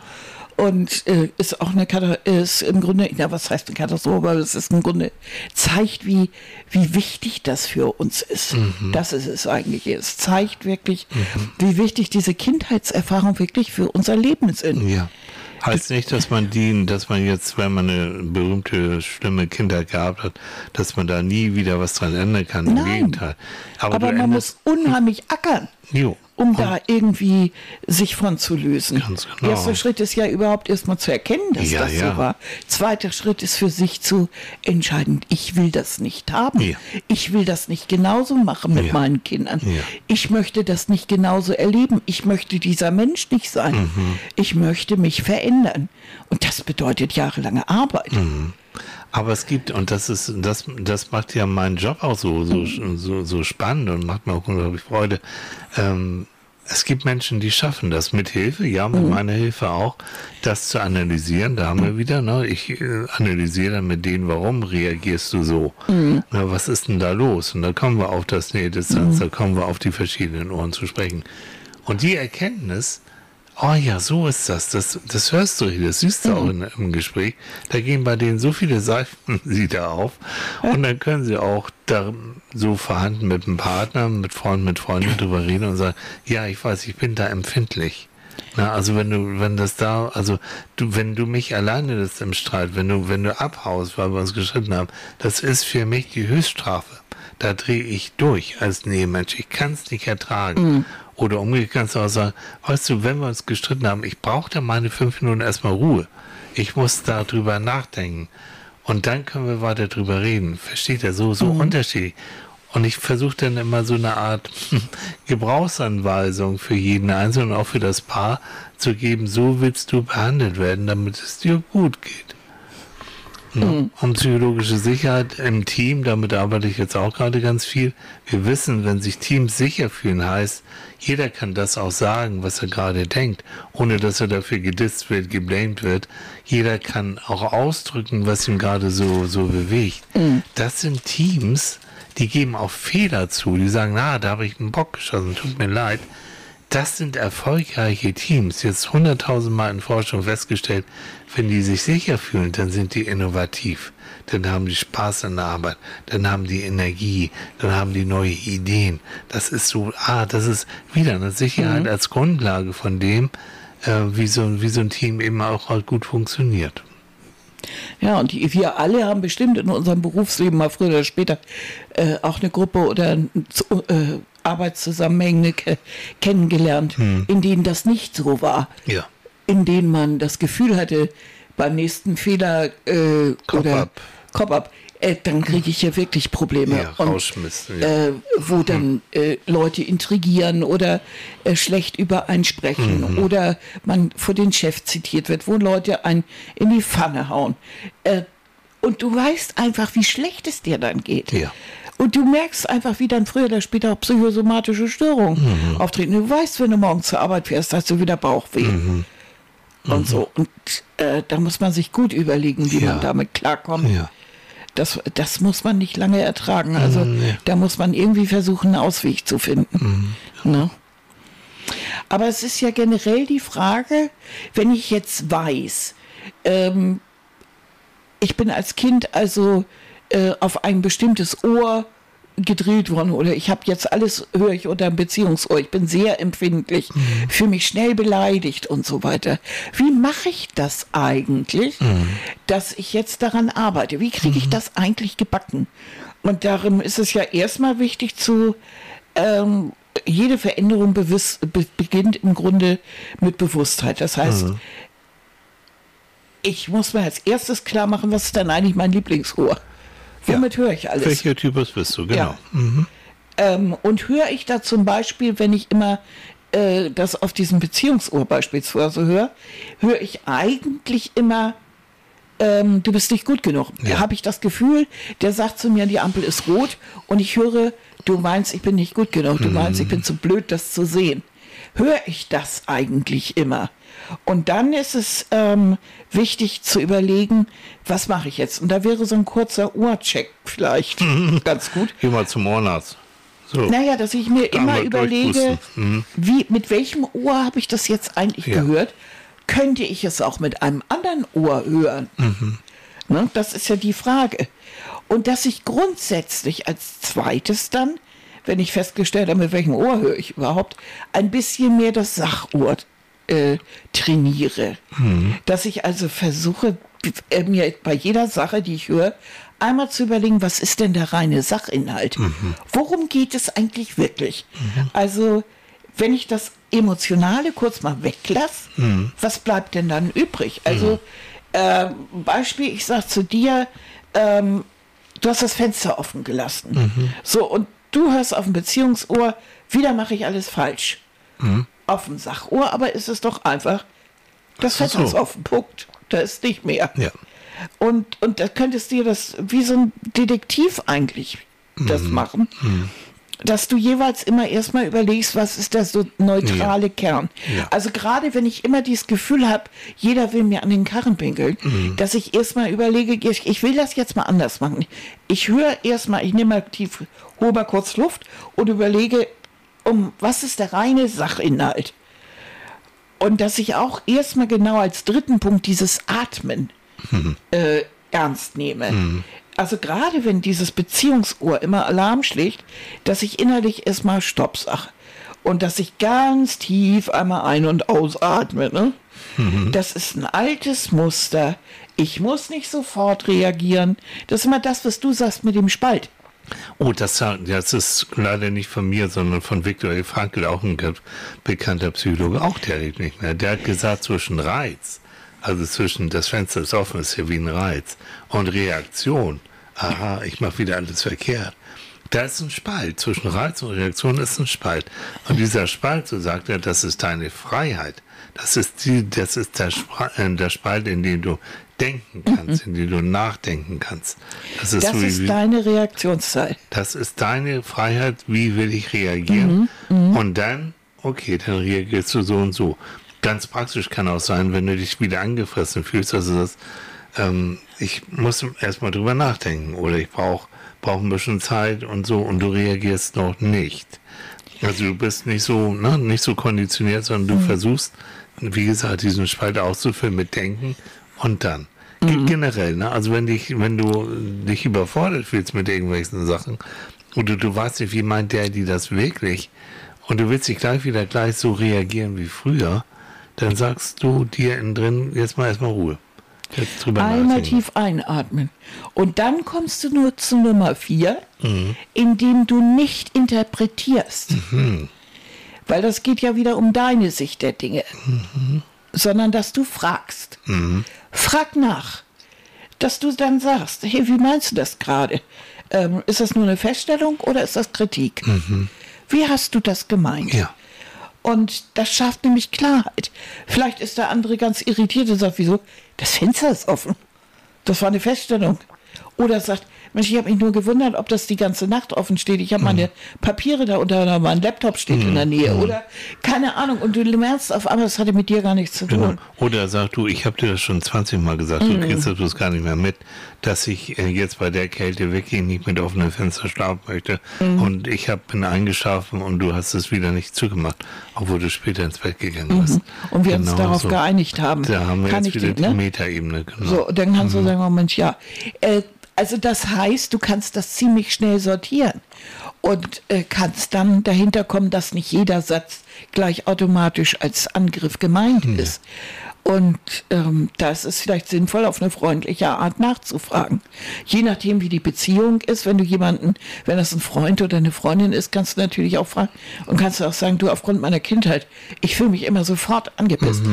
Und ist auch ist im Grunde, was heißt eine Katastrophe, aber es ist im Grunde, zeigt, wie wichtig das für uns ist. Das ist es eigentlich. Es zeigt wirklich, wie wichtig diese Kindheitserfahrung wirklich für unser Leben sind. Ja. Heißt nicht, dass man jetzt, wenn man eine berühmte, schlimme Kindheit gehabt hat, dass man da nie wieder was dran ändern kann. Im Gegenteil. Aber man muss unheimlich ackern. Um da irgendwie sich von zu lösen. Ganz genau. Der erste Schritt ist ja überhaupt erstmal zu erkennen, dass das so war. Zweiter Schritt ist für sich zu entscheiden, ich will das nicht haben. Ja. Ich will das nicht genauso machen mit meinen Kindern. Ja. Ich möchte das nicht genauso erleben. Ich möchte dieser Mensch nicht sein. Ich möchte mich verändern. Und das bedeutet jahrelange Arbeit. Aber es gibt, und das macht ja meinen Job auch so spannend und macht mir auch unglaublich Freude. Es gibt Menschen, die schaffen das mit Hilfe, mit meiner Hilfe auch, das zu analysieren. Da haben wir wieder, ne? Ich analysiere dann mit denen, warum reagierst du so? Na, was ist denn da los? Und da kommen wir auf das Nähe-Distanz, da kommen wir auf die verschiedenen Ohren zu sprechen. Und die Erkenntnis, oh ja, so ist das. Das hörst du hier, das siehst du auch im Gespräch. Da gehen bei denen so viele Seifensieder auf. Und dann können sie auch da so verhandeln mit einem Partner, mit Freunden drüber reden und sagen, ja, ich weiß, ich bin da empfindlich. Na, also wenn du mich alleine lässt im Streit, wenn du abhaust, weil wir uns gestritten haben, das ist für mich die Höchststrafe. Da drehe ich durch als Nebenmensch. Ich kann es nicht ertragen. Oder umgekehrt kannst du auch sagen, weißt du, wenn wir uns gestritten haben, ich brauche da meine 5 Minuten erstmal Ruhe. Ich muss darüber nachdenken. Und dann können wir weiter drüber reden. Versteht ihr? So unterschiedlich. Und ich versuche dann immer so eine Art Gebrauchsanweisung für jeden Einzelnen, auch für das Paar, zu geben, so willst du behandelt werden, damit es dir gut geht. Um psychologische Sicherheit im Team, damit arbeite ich jetzt auch gerade ganz viel. Wir wissen, wenn sich Teams sicher fühlen, heißt, jeder kann das auch sagen, was er gerade denkt, ohne dass er dafür gedisst wird, geblamed wird. Jeder kann auch ausdrücken, was ihm gerade so bewegt. Das sind Teams, die geben auch Fehler zu. Die sagen, da habe ich einen Bock geschossen, tut mir leid. Das sind erfolgreiche Teams. Jetzt 100.000 Mal in Forschung festgestellt, wenn die sich sicher fühlen, dann sind die innovativ. Dann haben die Spaß an der Arbeit. Dann haben die Energie. Dann haben die neue Ideen. Das ist so, das ist wieder eine Sicherheit als Grundlage von dem, wie so ein Team eben auch halt gut funktioniert. Ja, und wir alle haben bestimmt in unserem Berufsleben mal früher oder später auch eine Gruppe oder Arbeitszusammenhänge kennengelernt, in denen das nicht so war. Ja. In denen man das Gefühl hatte, beim nächsten Fehler Kopf ab, dann kriege ich ja wirklich Probleme. Ja, rausschmissen. Ja. Wo dann Leute intrigieren oder schlecht über einen sprechen oder man vor den Chef zitiert wird, wo Leute einen in die Pfanne hauen. Und du weißt einfach, wie schlecht es dir dann geht. Ja. Und du merkst einfach, wie dann früher oder später auch psychosomatische Störungen auftreten. Du weißt, wenn du morgen zur Arbeit fährst, hast du wieder Bauchweh. Und so. Und da muss man sich gut überlegen, wie man damit klarkommt. Ja. Das muss man nicht lange ertragen. Also da muss man irgendwie versuchen, einen Ausweg zu finden. Ne? Aber es ist ja generell die Frage, wenn ich jetzt weiß, ich bin als Kind also auf ein bestimmtes Ohr gedrillt worden oder ich habe jetzt alles, höre ich unter einem Beziehungsohr, ich bin sehr empfindlich, fühle mich schnell beleidigt und so weiter. Wie mache ich das eigentlich, dass ich jetzt daran arbeite? Wie kriege ich das eigentlich gebacken? Und darum ist es ja erstmal wichtig jede Veränderung beginnt im Grunde mit Bewusstheit. Das heißt, ich muss mir als erstes klar machen, was ist denn eigentlich mein Lieblingsohr? Womit höre ich alles? Welcher Typus bist du, genau. Ja. Und höre ich da zum Beispiel, wenn ich immer das auf diesem Beziehungsohr beispielsweise höre ich eigentlich immer, du bist nicht gut genug. Ja. Habe ich das Gefühl, der sagt zu mir, die Ampel ist rot und ich höre, du meinst, ich bin nicht gut genug, du meinst, ich bin zu blöd, das zu sehen. Höre ich das eigentlich immer? Und dann ist es wichtig zu überlegen, was mache ich jetzt? Und da wäre so ein kurzer Ohrcheck vielleicht ganz gut. Geh mal zum Ohrenarzt. So. Naja, dass ich mir immer überlege, mit welchem Ohr habe ich das jetzt eigentlich gehört? Könnte ich es auch mit einem anderen Ohr hören? Ne, das ist ja die Frage. Und dass ich grundsätzlich als zweites dann, wenn ich festgestellt habe, mit welchem Ohr höre ich überhaupt, ein bisschen mehr das Sachohr trainiere. Dass ich also versuche, mir bei jeder Sache, die ich höre, einmal zu überlegen, was ist denn der reine Sachinhalt? Worum geht es eigentlich wirklich? Also, wenn ich das Emotionale kurz mal weglasse, was bleibt denn dann übrig? Also, Beispiel, ich sage zu dir, du hast das Fenster offen gelassen. So, und du hörst auf dem Beziehungsohr, wieder mache ich alles falsch. Auf dem Sachohr, aber ist es doch einfach, das Fenster ist offen, Punkt. Da ist nicht mehr. Ja. Und da könntest du das wie so ein Detektiv eigentlich das machen, dass du jeweils immer erstmal überlegst, was ist der so neutrale Kern. Ja. Also gerade wenn ich immer dieses Gefühl habe, jeder will mir an den Karren pinkeln, dass ich erstmal überlege, ich will das jetzt mal anders machen. Ich höre erstmal, ich nehme mal tief, hole mal kurz Luft und überlege, was ist der reine Sachinhalt? Und dass ich auch erstmal genau als dritten Punkt dieses Atmen ernst nehme. Also gerade wenn dieses Beziehungsohr immer Alarm schlägt, dass ich innerlich erstmal Stopp sage. Und dass ich ganz tief einmal ein- und ausatme. Ne? Das ist ein altes Muster. Ich muss nicht sofort reagieren. Das ist immer das, was du sagst mit dem Spalt. Oh, das ist leider nicht von mir, sondern von Viktor E. Frankl, auch ein bekannter Psychologe. Auch der lebt nicht mehr. Der hat gesagt, zwischen Reiz, also zwischen das Fenster ist offen, ist ja wie ein Reiz, und Reaktion, aha, ich mache wieder alles verkehrt. Da ist ein Spalt. Zwischen Reiz und Reaktion ist ein Spalt. Und dieser Spalt, so sagt er, das ist deine Freiheit. Das ist der Spalt, in dem du denken kannst, in dem du nachdenken kannst. Das ist deine Reaktionszeit. Das ist deine Freiheit, wie will ich reagieren? Und dann, okay, dann reagierst du so und so. Ganz praktisch kann auch sein, wenn du dich wieder angefressen fühlst, also ich muss erstmal drüber nachdenken oder ich brauche ein bisschen Zeit und so und du reagierst noch nicht. Also du bist nicht so konditioniert, sondern du versuchst, wie gesagt, diesen Spalt auszufüllen mit Denken und dann. Generell, ne? Also wenn du dich überfordert fühlst mit irgendwelchen Sachen oder du weißt nicht, wie meint der, die das wirklich und du willst dich gleich so reagieren wie früher, dann sagst du dir innen drin, jetzt mal erstmal Ruhe. Jetzt drüber einmal tief einatmen. Und dann kommst du nur zu Nummer 4, indem du nicht interpretierst. Weil das geht ja wieder um deine Sicht der Dinge. Sondern dass du fragst. Frag nach. dass du dann sagst, hey, wie meinst du das gerade? Ist das nur eine Feststellung oder ist das Kritik? Wie hast du das gemeint? Ja. Und das schafft nämlich Klarheit. Vielleicht ist der andere ganz irritiert und sagt, wieso? Das Fenster ist offen. Das war eine Feststellung. Oder sagt, Mensch, ich habe mich nur gewundert, ob das die ganze Nacht offen steht. Ich habe meine Papiere da oder mein Laptop steht in der Nähe. Oder keine Ahnung. Und du merkst auf einmal, das hatte mit dir gar nichts zu tun. Genau. Oder sag du, ich habe dir das schon 20 Mal gesagt, du kriegst das bloß gar nicht mehr mit, dass ich jetzt bei der Kälte wirklich nicht mit offenen Fenstern schlafen möchte. Und ich bin eingeschlafen und du hast es wieder nicht zugemacht, obwohl du später ins Bett gegangen bist. Und wir uns darauf geeinigt haben. Da haben wir Kann jetzt wieder die Metaebene. Genau. So, und dann kannst du sagen, oh Mensch, ja. Also das heißt, du kannst das ziemlich schnell sortieren und kannst dann dahinter kommen, dass nicht jeder Satz gleich automatisch als Angriff gemeint ist. Und da ist es vielleicht sinnvoll, auf eine freundliche Art nachzufragen. Je nachdem, wie die Beziehung ist, wenn das ein Freund oder eine Freundin ist, kannst du natürlich auch fragen und kannst auch sagen, du, aufgrund meiner Kindheit, ich fühle mich immer sofort angepisst.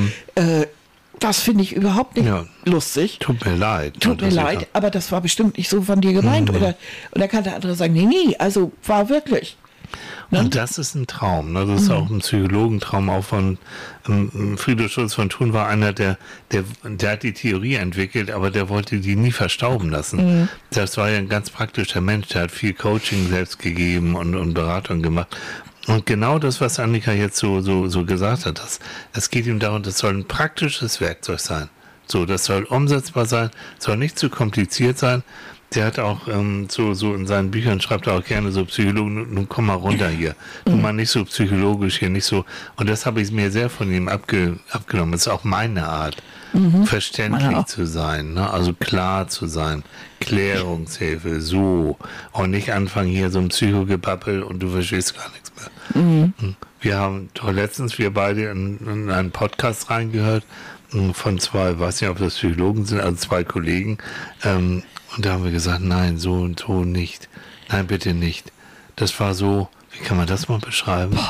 Das finde ich überhaupt nicht lustig. Tut mir leid. Tut mir leid, aber das war bestimmt nicht so von dir gemeint. Oder kann der andere sagen, nee, also war wirklich. Ne? Und das ist ein Traum. Ne? Das ist auch ein Psychologentraum. Auch von Friedrich Schulz von Thun war einer, der hat die Theorie entwickelt, aber der wollte die nie verstauben lassen. Das war ja ein ganz praktischer Mensch. Der hat viel Coaching selbst gegeben und Beratung gemacht. Und genau das, was Annika jetzt so gesagt hat, das geht ihm darum, das soll ein praktisches Werkzeug sein. So, das soll umsetzbar sein, soll nicht zu kompliziert sein. Der hat auch so in seinen Büchern schreibt er auch gerne so Psychologen, nun komm mal runter hier. Nun mal nicht so psychologisch hier, nicht so. Und das habe ich mir sehr von ihm abgenommen. Das ist auch meine Art, verständlich zu sein, ne? Also klar zu sein, Klärungshilfe, so. Und nicht anfangen hier so ein Psychogebabbel und du verstehst gar nichts mehr. Wir haben doch letztens, wir beide in einen Podcast reingehört von zwei, weiß nicht, ob das Psychologen sind, also zwei Kollegen, und da haben wir gesagt, nein, so und so nicht. Nein, bitte nicht. Das war so, wie kann man das mal beschreiben?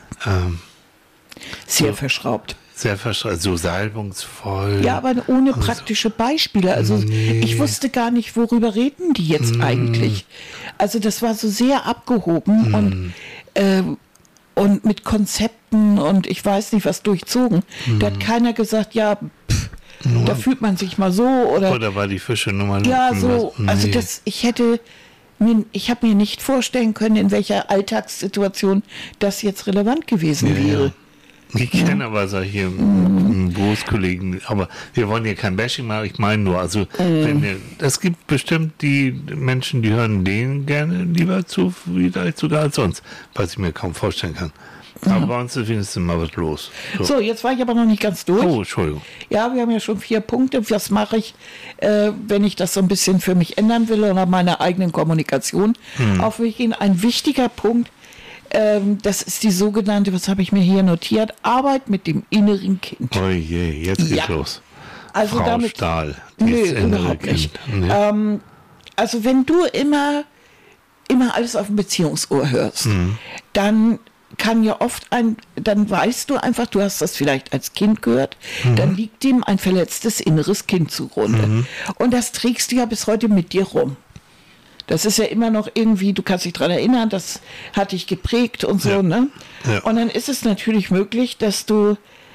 Sehr verschraubt. Sehr verschraubt, so salbungsvoll. Ja, aber ohne praktische Beispiele. Also ich wusste gar nicht, worüber reden die jetzt eigentlich. Also das war so sehr abgehoben und mit Konzepten und ich weiß nicht, was durchzogen. Da hat keiner gesagt, ja, da fühlt man sich mal so oder war die Fischenummer. Ja, so. Also ich habe mir nicht vorstellen können, in welcher Alltagssituation das jetzt relevant gewesen wäre. Ja. Ich kenne aber solche Berufskollegen, aber wir wollen hier kein Bashing machen, ich meine nur, also es gibt bestimmt die Menschen, die hören denen gerne lieber zu, vielleicht sogar als sonst, was ich mir kaum vorstellen kann. Aber bei uns ist immer was los. So, jetzt war ich aber noch nicht ganz durch. Oh, Entschuldigung. Ja, wir haben ja schon 4 Punkte. Was mache ich, wenn ich das so ein bisschen für mich ändern will oder meine eigenen Kommunikation aufwickeln? Ein wichtiger Punkt, das ist die sogenannte, was habe ich mir hier notiert, Arbeit mit dem inneren Kind. Oh je, jetzt geht's los. Also Frau damit, Stahl, überhaupt nicht. Nee. Also wenn du immer alles auf dem Beziehungsohr hörst, dann kann ja oft dann weißt du einfach, du hast das vielleicht als Kind gehört, dann liegt dem ein verletztes inneres Kind zugrunde. Und das trägst du ja bis heute mit dir rum. Das ist ja immer noch irgendwie, du kannst dich daran erinnern, das hat dich geprägt und so, ne? Ja. Und dann ist es natürlich möglich, dass du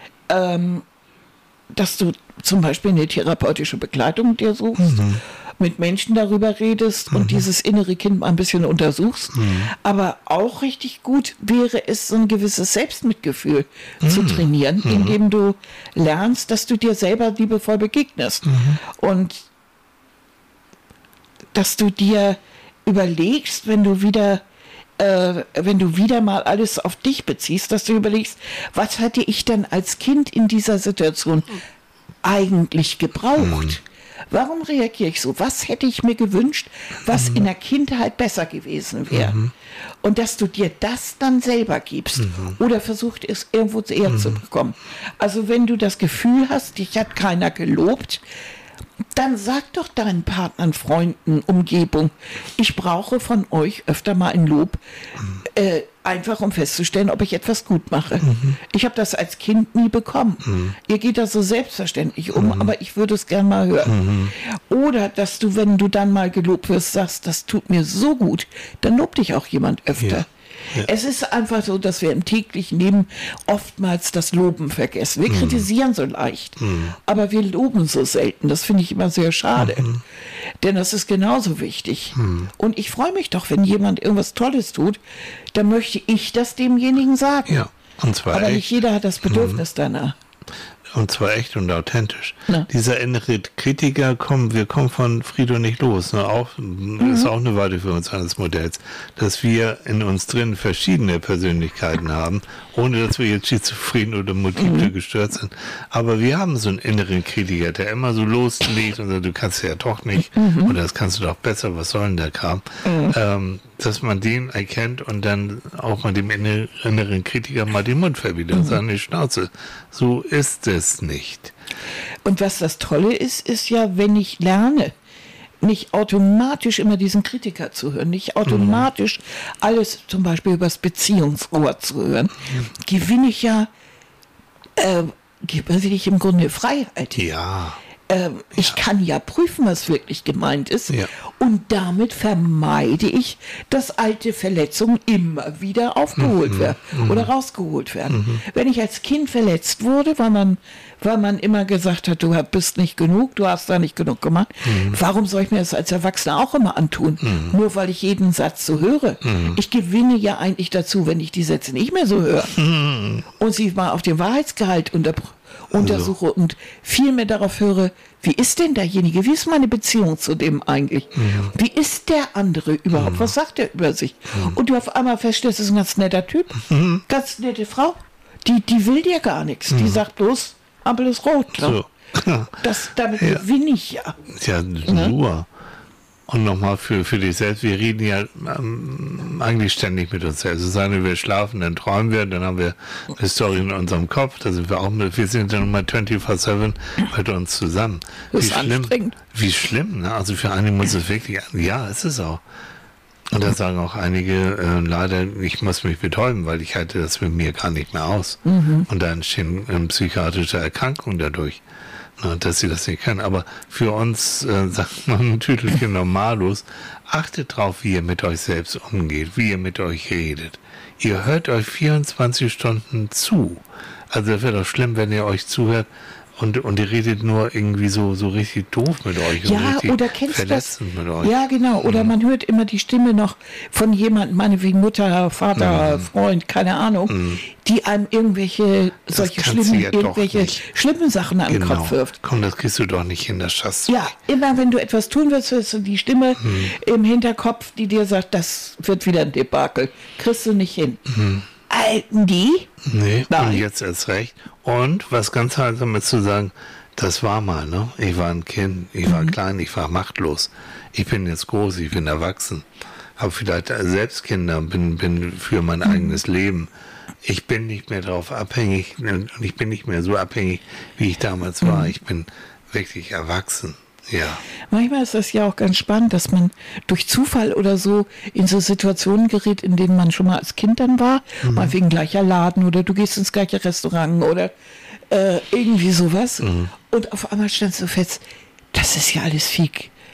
zum Beispiel eine therapeutische Begleitung dir suchst, mit Menschen darüber redest und dieses innere Kind mal ein bisschen untersuchst. Aber auch richtig gut wäre es, so ein gewisses Selbstmitgefühl zu trainieren, indem du lernst, dass du dir selber liebevoll begegnest. Und dass du dir überlegst, wenn du wieder mal alles auf dich beziehst, dass du überlegst, was hatte ich denn als Kind in dieser Situation eigentlich gebraucht? Warum reagiere ich so? Was hätte ich mir gewünscht, was in der Kindheit besser gewesen wäre? Und dass du dir das dann selber gibst oder versucht es irgendwo eher zu bekommen. Also wenn du das Gefühl hast, dich hat keiner gelobt, dann sag doch deinen Partnern, Freunden, Umgebung, ich brauche von euch öfter mal ein Lob, einfach um festzustellen, ob ich etwas gut mache. Ich habe das als Kind nie bekommen. Ihr geht da so selbstverständlich um, aber ich würde es gern mal hören. Oder, dass du, wenn du dann mal gelobt wirst, sagst, das tut mir so gut, dann lobt dich auch jemand öfter. Ja. Ja. Es ist einfach so, dass wir im täglichen Leben oftmals das Loben vergessen. Wir kritisieren so leicht, aber wir loben so selten. Das finde ich immer sehr schade, denn das ist genauso wichtig. Und ich freue mich doch, wenn jemand irgendwas Tolles tut, dann möchte ich das demjenigen sagen. Ja. Und zwar aber echt. Nicht jeder hat das Bedürfnis danach. Und zwar echt und authentisch. Ja. Dieser innere Kritiker, wir kommen von Frido nicht los. Ne? Ist auch eine Weiterführung eines Modells, dass wir in uns drin verschiedene Persönlichkeiten haben, ohne dass wir jetzt schizophren oder multiple gestört sind. Aber wir haben so einen inneren Kritiker, der immer so loslegt und sagt, du kannst ja doch nicht oder das kannst du doch besser, was soll denn der Kram? Dass man den erkennt und dann auch mal dem inneren Kritiker mal den Mund verbietet und sagt, die Schnauze, so ist es nicht. Und was das Tolle ist, ist ja, wenn ich lerne, nicht automatisch immer diesen Kritiker zu hören, nicht automatisch alles zum Beispiel über das Beziehungsohr zu hören, gewinne ich ja im Grunde Freiheit. Ja. Ich kann ja prüfen, was wirklich gemeint ist. Ja. Und damit vermeide ich, dass alte Verletzungen immer wieder aufgeholt werden oder rausgeholt werden. Wenn ich als Kind verletzt wurde, weil man immer gesagt hat, du bist nicht genug, du hast da nicht genug gemacht, warum soll ich mir das als Erwachsener auch immer antun? Nur weil ich jeden Satz so höre. Ich gewinne ja eigentlich dazu, wenn ich die Sätze nicht mehr so höre. Und sie mal auf den Wahrheitsgehalt untersuche und viel mehr darauf höre, wie ist denn derjenige, wie ist meine Beziehung zu dem eigentlich? Wie ist der andere überhaupt? Was sagt er über sich? Und du auf einmal feststellst, das ist ein ganz netter Typ, ganz nette Frau, die will dir gar nichts, die sagt bloß, Ampel ist rot. Ne? So. Damit gewinne ich ja. Ja, super. Und nochmal für dich selbst, wir reden ja eigentlich ständig mit uns selbst. Es wir schlafen, dann träumen wir, dann haben wir eine Story in unserem Kopf, da sind wir sind dann nochmal 24/7 mit uns zusammen. Das ist anstrengend. Wie schlimm, ne? Also für einige muss es wirklich, ja, es ist auch. Und da sagen auch einige, leider, ich muss mich betäuben, weil ich halte das mit mir gar nicht mehr aus. Und da entstehen psychiatrische Erkrankungen dadurch. Dass sie das nicht können. Aber für uns, sagt man ein Tütelchen Normalos, achtet drauf, wie ihr mit euch selbst umgeht, wie ihr mit euch redet. Ihr hört euch 24 Stunden zu. Also das wäre doch schlimm, wenn ihr euch zuhört und ihr redet nur irgendwie so richtig doof mit euch. Ja, und oder kennst du das? Mit euch. Ja, genau. Oder man hört immer die Stimme noch von jemandem, meinetwegen Mutter, Vater, Freund, keine Ahnung, die einem irgendwelche schlimmen Sachen an den Kopf wirft. Komm, das kriegst du doch nicht hin, das schaffst du. Ja, immer wenn du etwas tun willst, hörst du die Stimme im Hinterkopf, die dir sagt, das wird wieder ein Debakel. Kriegst du nicht hin. Alten die? Nee, und jetzt erst recht. Und was ganz heilsam ist zu sagen, das war mal, ne? Ich war ein Kind, ich war klein, ich war machtlos. Ich bin jetzt groß, ich bin erwachsen. Habe vielleicht selbst Kinder, bin für mein eigenes Leben. Ich bin nicht mehr darauf abhängig und ich bin nicht mehr so abhängig, wie ich damals war. Ich bin wirklich erwachsen. Ja. Manchmal ist das ja auch ganz spannend, dass man durch Zufall oder so in so Situationen gerät, in denen man schon mal als Kind dann war, mal wegen gleicher Laden oder du gehst ins gleiche Restaurant oder irgendwie sowas und auf einmal stellst du fest, das ist ja alles viel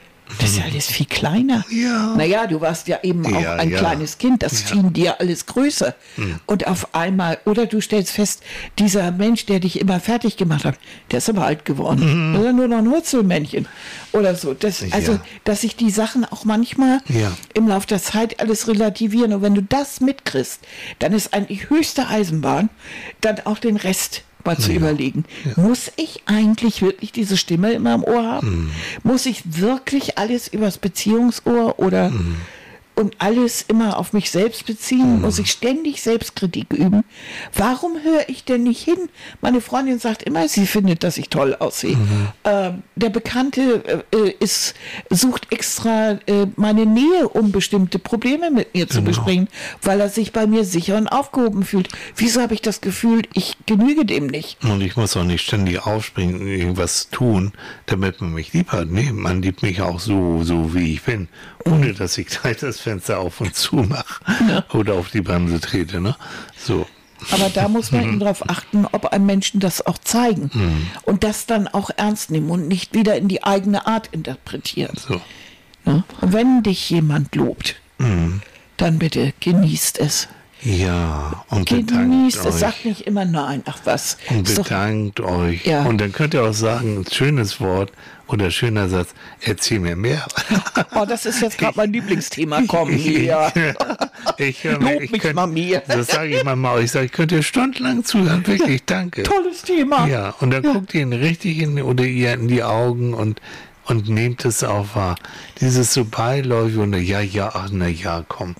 kleiner. Ja. Naja, du warst ja eben auch ein kleines Kind, das schien dir alles größer. Und auf einmal, oder du stellst fest, dieser Mensch, der dich immer fertig gemacht hat, der ist aber alt geworden. Oder nur noch ein Wurzelmännchen oder so. Dass sich die Sachen auch manchmal im Laufe der Zeit alles relativieren. Und wenn du das mitkriegst, dann ist eigentlich höchste Eisenbahn, dann auch den Rest mal zu überlegen. Muss ich eigentlich wirklich diese Stimme immer im Ohr haben? Muss ich wirklich alles übers Beziehungsohr oder und alles immer auf mich selbst beziehen, muss ich ständig Selbstkritik üben. Warum höre ich denn nicht hin? Meine Freundin sagt immer, sie findet, dass ich toll aussehe. Der Bekannte sucht extra meine Nähe, um bestimmte Probleme mit mir zu besprechen, weil er sich bei mir sicher und aufgehoben fühlt. Wieso habe ich das Gefühl, ich genüge dem nicht? Und ich muss auch nicht ständig aufspringen und irgendwas tun, damit man mich lieb hat. Nee, man liebt mich auch so wie ich bin, ohne dass ich gleich das Fenster auf und zu mache oder auf die Bremse trete. Ne? So. Aber da muss man eben darauf achten, ob einem Menschen das auch zeigen und das dann auch ernst nehmen und nicht wieder in die eigene Art interpretieren. So. Ne? Und wenn dich jemand lobt, dann bitte genießt es. Ja, und Genießt bedankt es, euch. sagt nicht immer nein. Ach was. Und Ist doch- bedankt euch. Ja. Und dann könnt ihr auch sagen, ein schönes Wort oder schöner Satz, erzähl mir mehr. Oh, das ist jetzt gerade mein Lieblingsthema. Komm hier. Ich Lob mich mal mehr. Das sage ich mal. Ich sage, ich könnte dir stundenlang zuhören. Wirklich, danke. Tolles Thema. Ja, und dann guckt ihr ihn richtig oder ihr in die Augen und nehmt es auch wahr. Dieses so beiläufig und komm.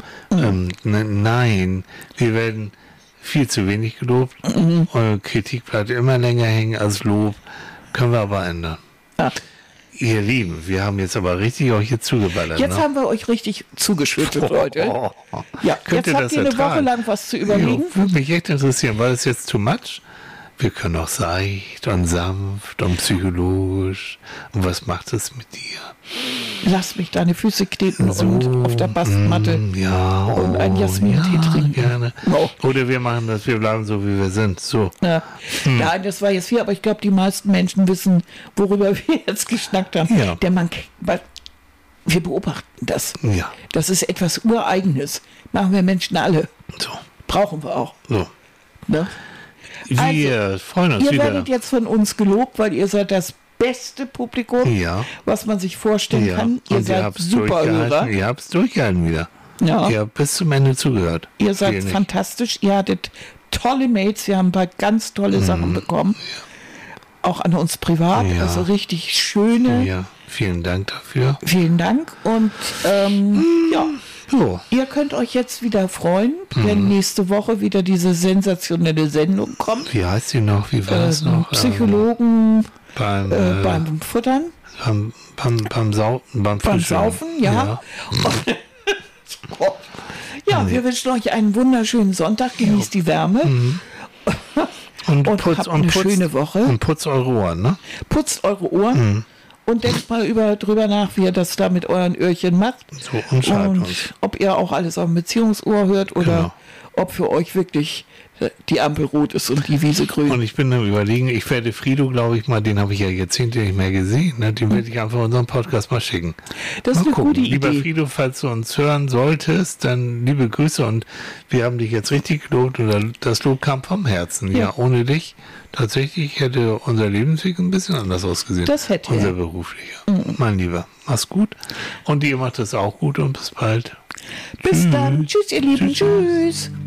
Nein, wir werden viel zu wenig gelobt. Eure Kritik bleibt immer länger hängen als Lob. Können wir aber ändern. Ja. Ihr Lieben, wir haben jetzt aber richtig euch hier zugeballert. Jetzt ne? haben wir euch richtig zugeschüttet, Leute. Ja, Könnt jetzt ihr habt das ihr eine ertragen? Woche lang was zu überlegen. Ja, würde mich echt interessieren. War das jetzt too much? Wir können auch seicht und sanft und psychologisch. Und was macht es mit dir? Lass mich deine Füße kneten und auf der Bastmatte Ja, und einen Jasmin-Tee trinken. Gerne. Oh. Oder wir machen das, wir bleiben so, wie wir sind. So. Ja. Nein, das war jetzt viel, aber ich glaube, die meisten Menschen wissen, worüber wir jetzt geschnackt haben. Ja. Wir beobachten das. Ja. Das ist etwas Ureigenes. Machen wir Menschen alle. So. Brauchen wir auch. So. Ne? Wir freuen uns Ihr wieder. werdet jetzt von uns gelobt, weil ihr seid das beste Publikum, Ja. was man sich vorstellen Ja. kann. Ihr Und seid habt's super Hörer. durchgehalten. Ihr habt es durchgehalten wieder. Ja. Ihr habt bis zum Ende zugehört. Ihr seid Wir nicht. fantastisch. Ihr hattet tolle Mails. Wir haben ein paar ganz tolle Sachen bekommen. Auch an uns privat. Ja. Also richtig schöne. Ja, vielen Dank dafür. Vielen Dank. Und ja, So. ihr könnt euch jetzt wieder freuen, wenn nächste Woche wieder diese sensationelle Sendung kommt. Wie heißt sie noch? Wie war es noch? Psychologen Beim beim Futtern, Beim beim Frühstück. Saufen, ja. Ja, wir wünschen euch einen wunderschönen Sonntag. Genießt die Wärme. Und Und habt eine schöne Woche. Und putzt eure Ohren, ne? Putzt eure Ohren und denkt mal drüber nach, wie ihr das da mit euren Öhrchen macht. So, und schreibt Und uns. ob ihr auch alles auf dem Beziehungsohr hört oder Genau. ob für euch wirklich die Ampel rot ist und die Wiese grün. Und ich bin am Überlegen, ich werde Frido, glaube ich mal, den habe ich ja Jahrzehnte nicht mehr gesehen, ne? Den werde ich einfach unseren Podcast mal schicken. Das ist Mal eine gute Lieber Idee. Frido, falls du uns hören solltest, dann liebe Grüße und wir haben dich jetzt richtig gelobt und das Lob kam vom Herzen. Ja, ohne dich tatsächlich hätte unser Lebensweg ein bisschen anders ausgesehen. Das hätte unser er. beruflicher. Mein Lieber, mach's gut. Und ihr macht es auch gut und bis bald. Bis dann. Tschüss, ihr Lieben. Tschüss. Tschüss.